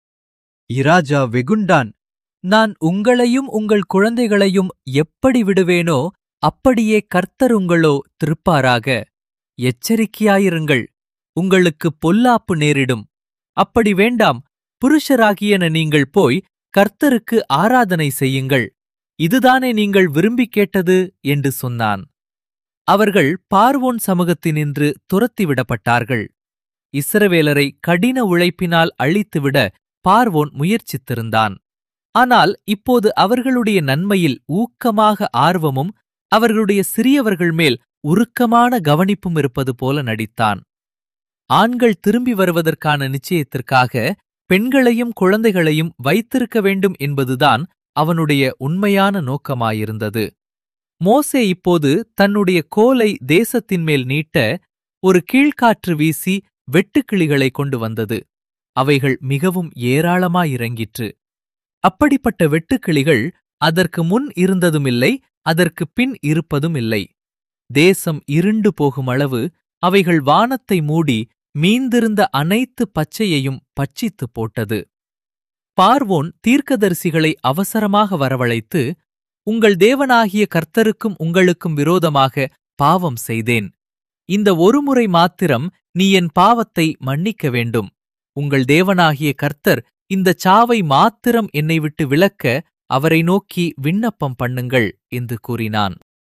இராஜா வெகுண்டான். நான் உங்களையும் உங்கள் குழந்தைகளையும் எப்படி விடுவேனோ அப்படியே கர்த்தர் உங்களோ திருப்பாராக. எச்சரிக்கையாயிருங்கள், உங்களுக்கு பொல்லாப்பு நேரிடும். அப்படி வேண்டாம், புருஷராகியன நீங்கள் போய் கர்த்தருக்கு ஆராதனை செய்யுங்கள். இதுதானே நீங்கள் விரும்பிக் கேட்டது என்று சொன்னான். அவர்கள் பார்வோன் சமூகத்தினின்று துரத்திவிடப்பட்டார்கள். இஸ்ரவேலரை கடின உழைப்பினால் அழித்துவிட பார்வோன் முயற்சித்திருந்தான். ஆனால் இப்போது அவர்களுடைய நன்மையில் ஊக்கமாக ஆர்வமும் அவர்களுடைய சிறியவர்கள் மேல் உருக்கமான கவனிப்பும் இருப்பது போல நடித்தான். ஆண்கள் திரும்பி வருவதற்கான நிச்சயத்திற்காக பெண்களையும் குழந்தைகளையும் வைத்திருக்க வேண்டும் என்பதுதான் அவனுடைய உண்மையான நோக்கமாயிருந்தது. மோசே இப்போது தன்னுடைய கோலை தேசத்தின் மேல் நீட்ட ஒரு கீழ்காற்று வீசி வெட்டுக்கிளிகளை கொண்டு வந்தது. அவைகள் மிகவும் ஏராளமாயிறங்கிற்று. அப்படிப்பட்ட வெட்டுக்கிளிகள் அதற்கு முன் இருந்ததுமில்லை, அதற்கு பின் இருப்பதும் இல்லை. தேசம் இருண்டு போகும் அளவு அவைகள் வானத்தை மூடி மீந்திருந்த அனைத்து பச்சையையும் பட்சித்துப் போட்டது. பார்வோன் தீர்க்கதரிசிகளை அவசரமாக வரவழைத்து, உங்கள் தேவனாகிய கர்த்தருக்கும் உங்களுக்கும் விரோதமாக பாவம் செய்தேன். இந்த ஒருமுறை மாத்திரம் நீ என் பாவத்தை மன்னிக்க வேண்டும். உங்கள் தேவனாகிய கர்த்தர் இந்தச் சாவை மாத்திரம் என்னை விட்டு விலக்க அவரை நோக்கி விண்ணப்பம் பண்ணுங்கள் என்று கூறினான்.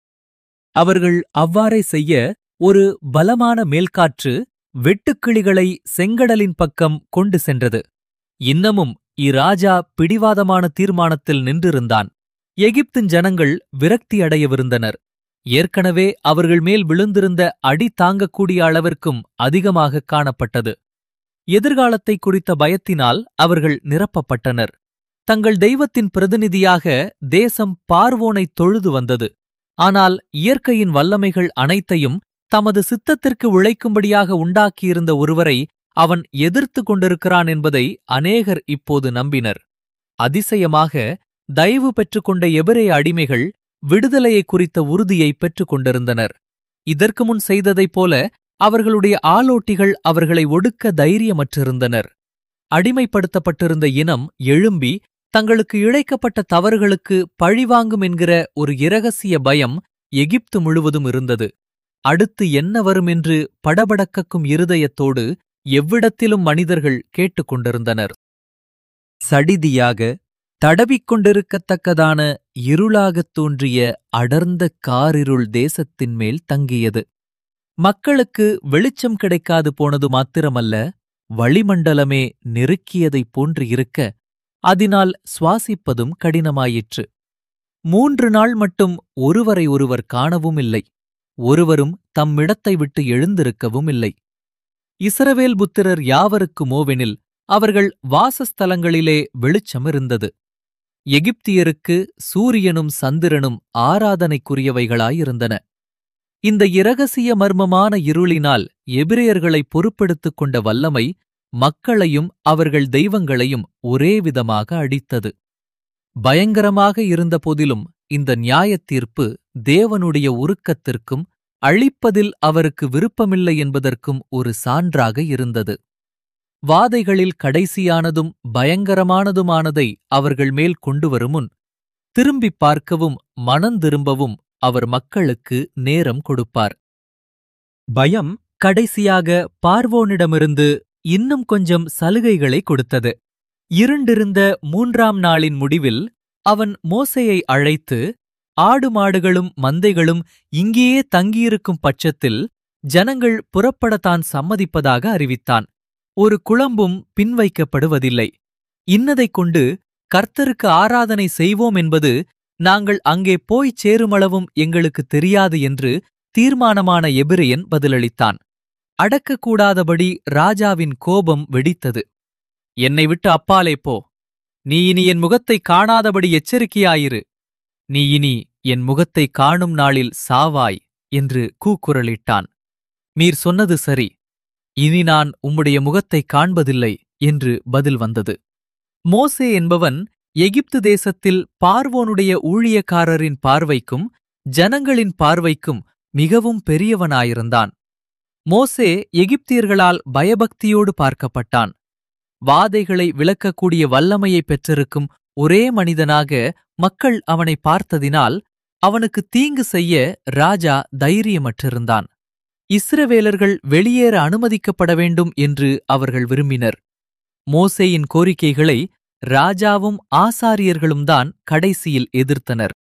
அவர்கள் அவ்வாறே செய்ய ஒரு பலமான மேல்காற்று வெட்டுக்கிளிகளை செங்கடலின் பக்கம் கொண்டு சென்றது. இன்னமும் இராஜா பிடிவாதமான தீர்மானத்தில் நின்றிருந்தான். எகிப்தின் ஜனங்கள் விரக்தியடையவிருந்தனர். ஏற்கனவே அவர்கள் மேல் விழுந்திருந்த அடி தாங்கக்கூடிய அளவிற்கும் அதிகமாக காணப்பட்டது. எதிர்காலத்தை குறித்த பயத்தினால் அவர்கள் நிரப்பப்பட்டனர். தங்கள் தெய்வத்தின் பிரதிநிதியாக தேசம் பார்வோனை தொழுது வந்தது. ஆனால் இயற்கையின் வல்லமைகள் அனைத்தையும் தமது சித்தத்திற்கு உழைக்கும்படியாக உண்டாக்கியிருந்த ஒருவரை அவன் எதிர்த்து கொண்டிருக்கிறான் என்பதை அநேகர் இப்போது நம்பினர். அதிசயமாக தயவு பெற்றுக்கொண்ட எபிரெய அடிமைகள் விடுதலையை குறித்த உறுதியை பெற்றுக் கொண்டிருந்தனர். இதற்கு முன் செய்ததைப் போல அவர்களுடைய ஆலோட்டிகள் அவர்களை ஒடுக்க தைரியமற்றிருந்தனர். அடிமைப்படுத்தப்பட்டிருந்த இனம் எழும்பி தங்களுக்கு இழைக்கப்பட்ட தவறுகளுக்கு பழிவாங்கும் என்கிற ஒரு இரகசிய பயம் எகிப்து முழுவதும் இருந்தது. அடுத்து என்ன வரும் என்று படபடக்கும் இருதயத்தோடு எவ்விடத்திலும் மனிதர்கள் கேட்டுக்கொண்டிருந்தனர். சடிதியாக தடவிக்கொண்டிருக்கத்தக்கதான இருளாகத் தோன்றிய அடர்ந்த காரிருள் தேசத்தின் மேல் தங்கியது. மக்களுக்கு வெளிச்சம் கிடைக்காது போனது மாத்திரமல்ல, வளிமண்டலமே நெருக்கியதைப் போன்று இருக்க, அதனால் சுவாசிப்பதும் கடினமாயிற்று. மூன்று நாள் மட்டும் ஒருவரை ஒருவர் காணவும் இல்லை. ஒருவரும் தம்மிடத்தை விட்டு எழுந்திருக்கவும் இல்லை. இஸ்ரவேல் புத்திரர் யாவருக்குமோவெனில் அவர்கள் வாசஸ்தலங்களிலே வெளிச்சமிருந்தது. எகிப்தியருக்கு சூரியனும் சந்திரனும் ஆராதனைக்குரியவைகளாயிருந்தன. இந்த இரகசிய மர்மமான இருளினால் எபிரெயர்களை பொறுப்பெடுத்துக் கொண்ட வல்லமை மக்களையும் அவர்கள் தெய்வங்களையும் ஒரே விதமாக அடித்தது. பயங்கரமாக இருந்த போதிலும் இந்த நியாயத் தீர்ப்பு தேவனுடைய உருக்கத்திற்கும் அழிப்பதில் அவருக்கு விருப்பமில்லை என்பதற்கும் ஒரு சான்றாக இருந்தது. வாதைகளில் கடைசியானதும் பயங்கரமானதுமானதை அவர்கள் மேல் கொண்டுவருமுன் திரும்பிப் பார்க்கவும் மனந்திரும்பவும் அவர் மக்களுக்கு நேரம் கொடுப்பார். பயம் கடைசியாக பார்வோனிடமிருந்து இன்னும் கொஞ்சம் சலுகைகளை கொடுத்தது. இருண்டிருந்த மூன்றாம் நாளின் முடிவில் அவன் மோசேயை அழைத்து, ஆடு மாடுகளும் மந்தைகளும் இங்கேயே தங்கியிருக்கும் பட்சத்தில் ஜனங்கள் புறப்படத்தான் சம்மதிப்பதாக அறிவித்தான். ஒரு குளம்பும் பின்வைக்கப்படுவதில்லை. இன்னதைக் கொண்டு கர்த்தருக்கு ஆராதனை செய்வோம் என்பது நாங்கள் அங்கே போய்ச் சேருமளவும் எங்களுக்கு தெரியாது என்று தீர்மானமான எபிரெயன் பதிலளித்தான். அடக்கக்கூடாதபடி ராஜாவின் கோபம் வெடித்தது. என்னை விட்டு அப்பாலே போ. நீ இனி என் முகத்தை காணாதபடி எச்சரிக்கையாயிரு. நீ இனி என் முகத்தை காணும் நாளில் சாவாய் என்று கூக்குரலிட்டான். நீர் சொன்னது சரி. இனி நான் உம்முடைய முகத்தைக் காண்பதில்லை என்று பதில் வந்தது. மோசே என்பவன் எகிப்து தேசத்தில் பார்வோனுடைய ஊழியக்காரரின் பார்வைக்கும் ஜனங்களின் பார்வைக்கும் மிகவும் பெரியவனாயிருந்தான். மோசே எகிப்தியர்களால் பயபக்தியோடு பார்க்கப்பட்டான். வாதைகளை விளக்கக்கூடிய வல்லமையை பெற்றிருக்கும் ஒரே மனிதனாக மக்கள் அவனை பார்த்ததினால் அவனுக்கு தீங்கு செய்ய ராஜா தைரியமற்றிருந்தான். இஸ்ரவேலர்கள் வெளியேற அனுமதிக்கப்பட வேண்டும் என்று அவர்கள் விரும்பினர். மோசேயின் கோரிக்கைகளை ராஜாவும் ஆசாரியர்களும்தான் கடைசியில் எதிர்த்தனர்.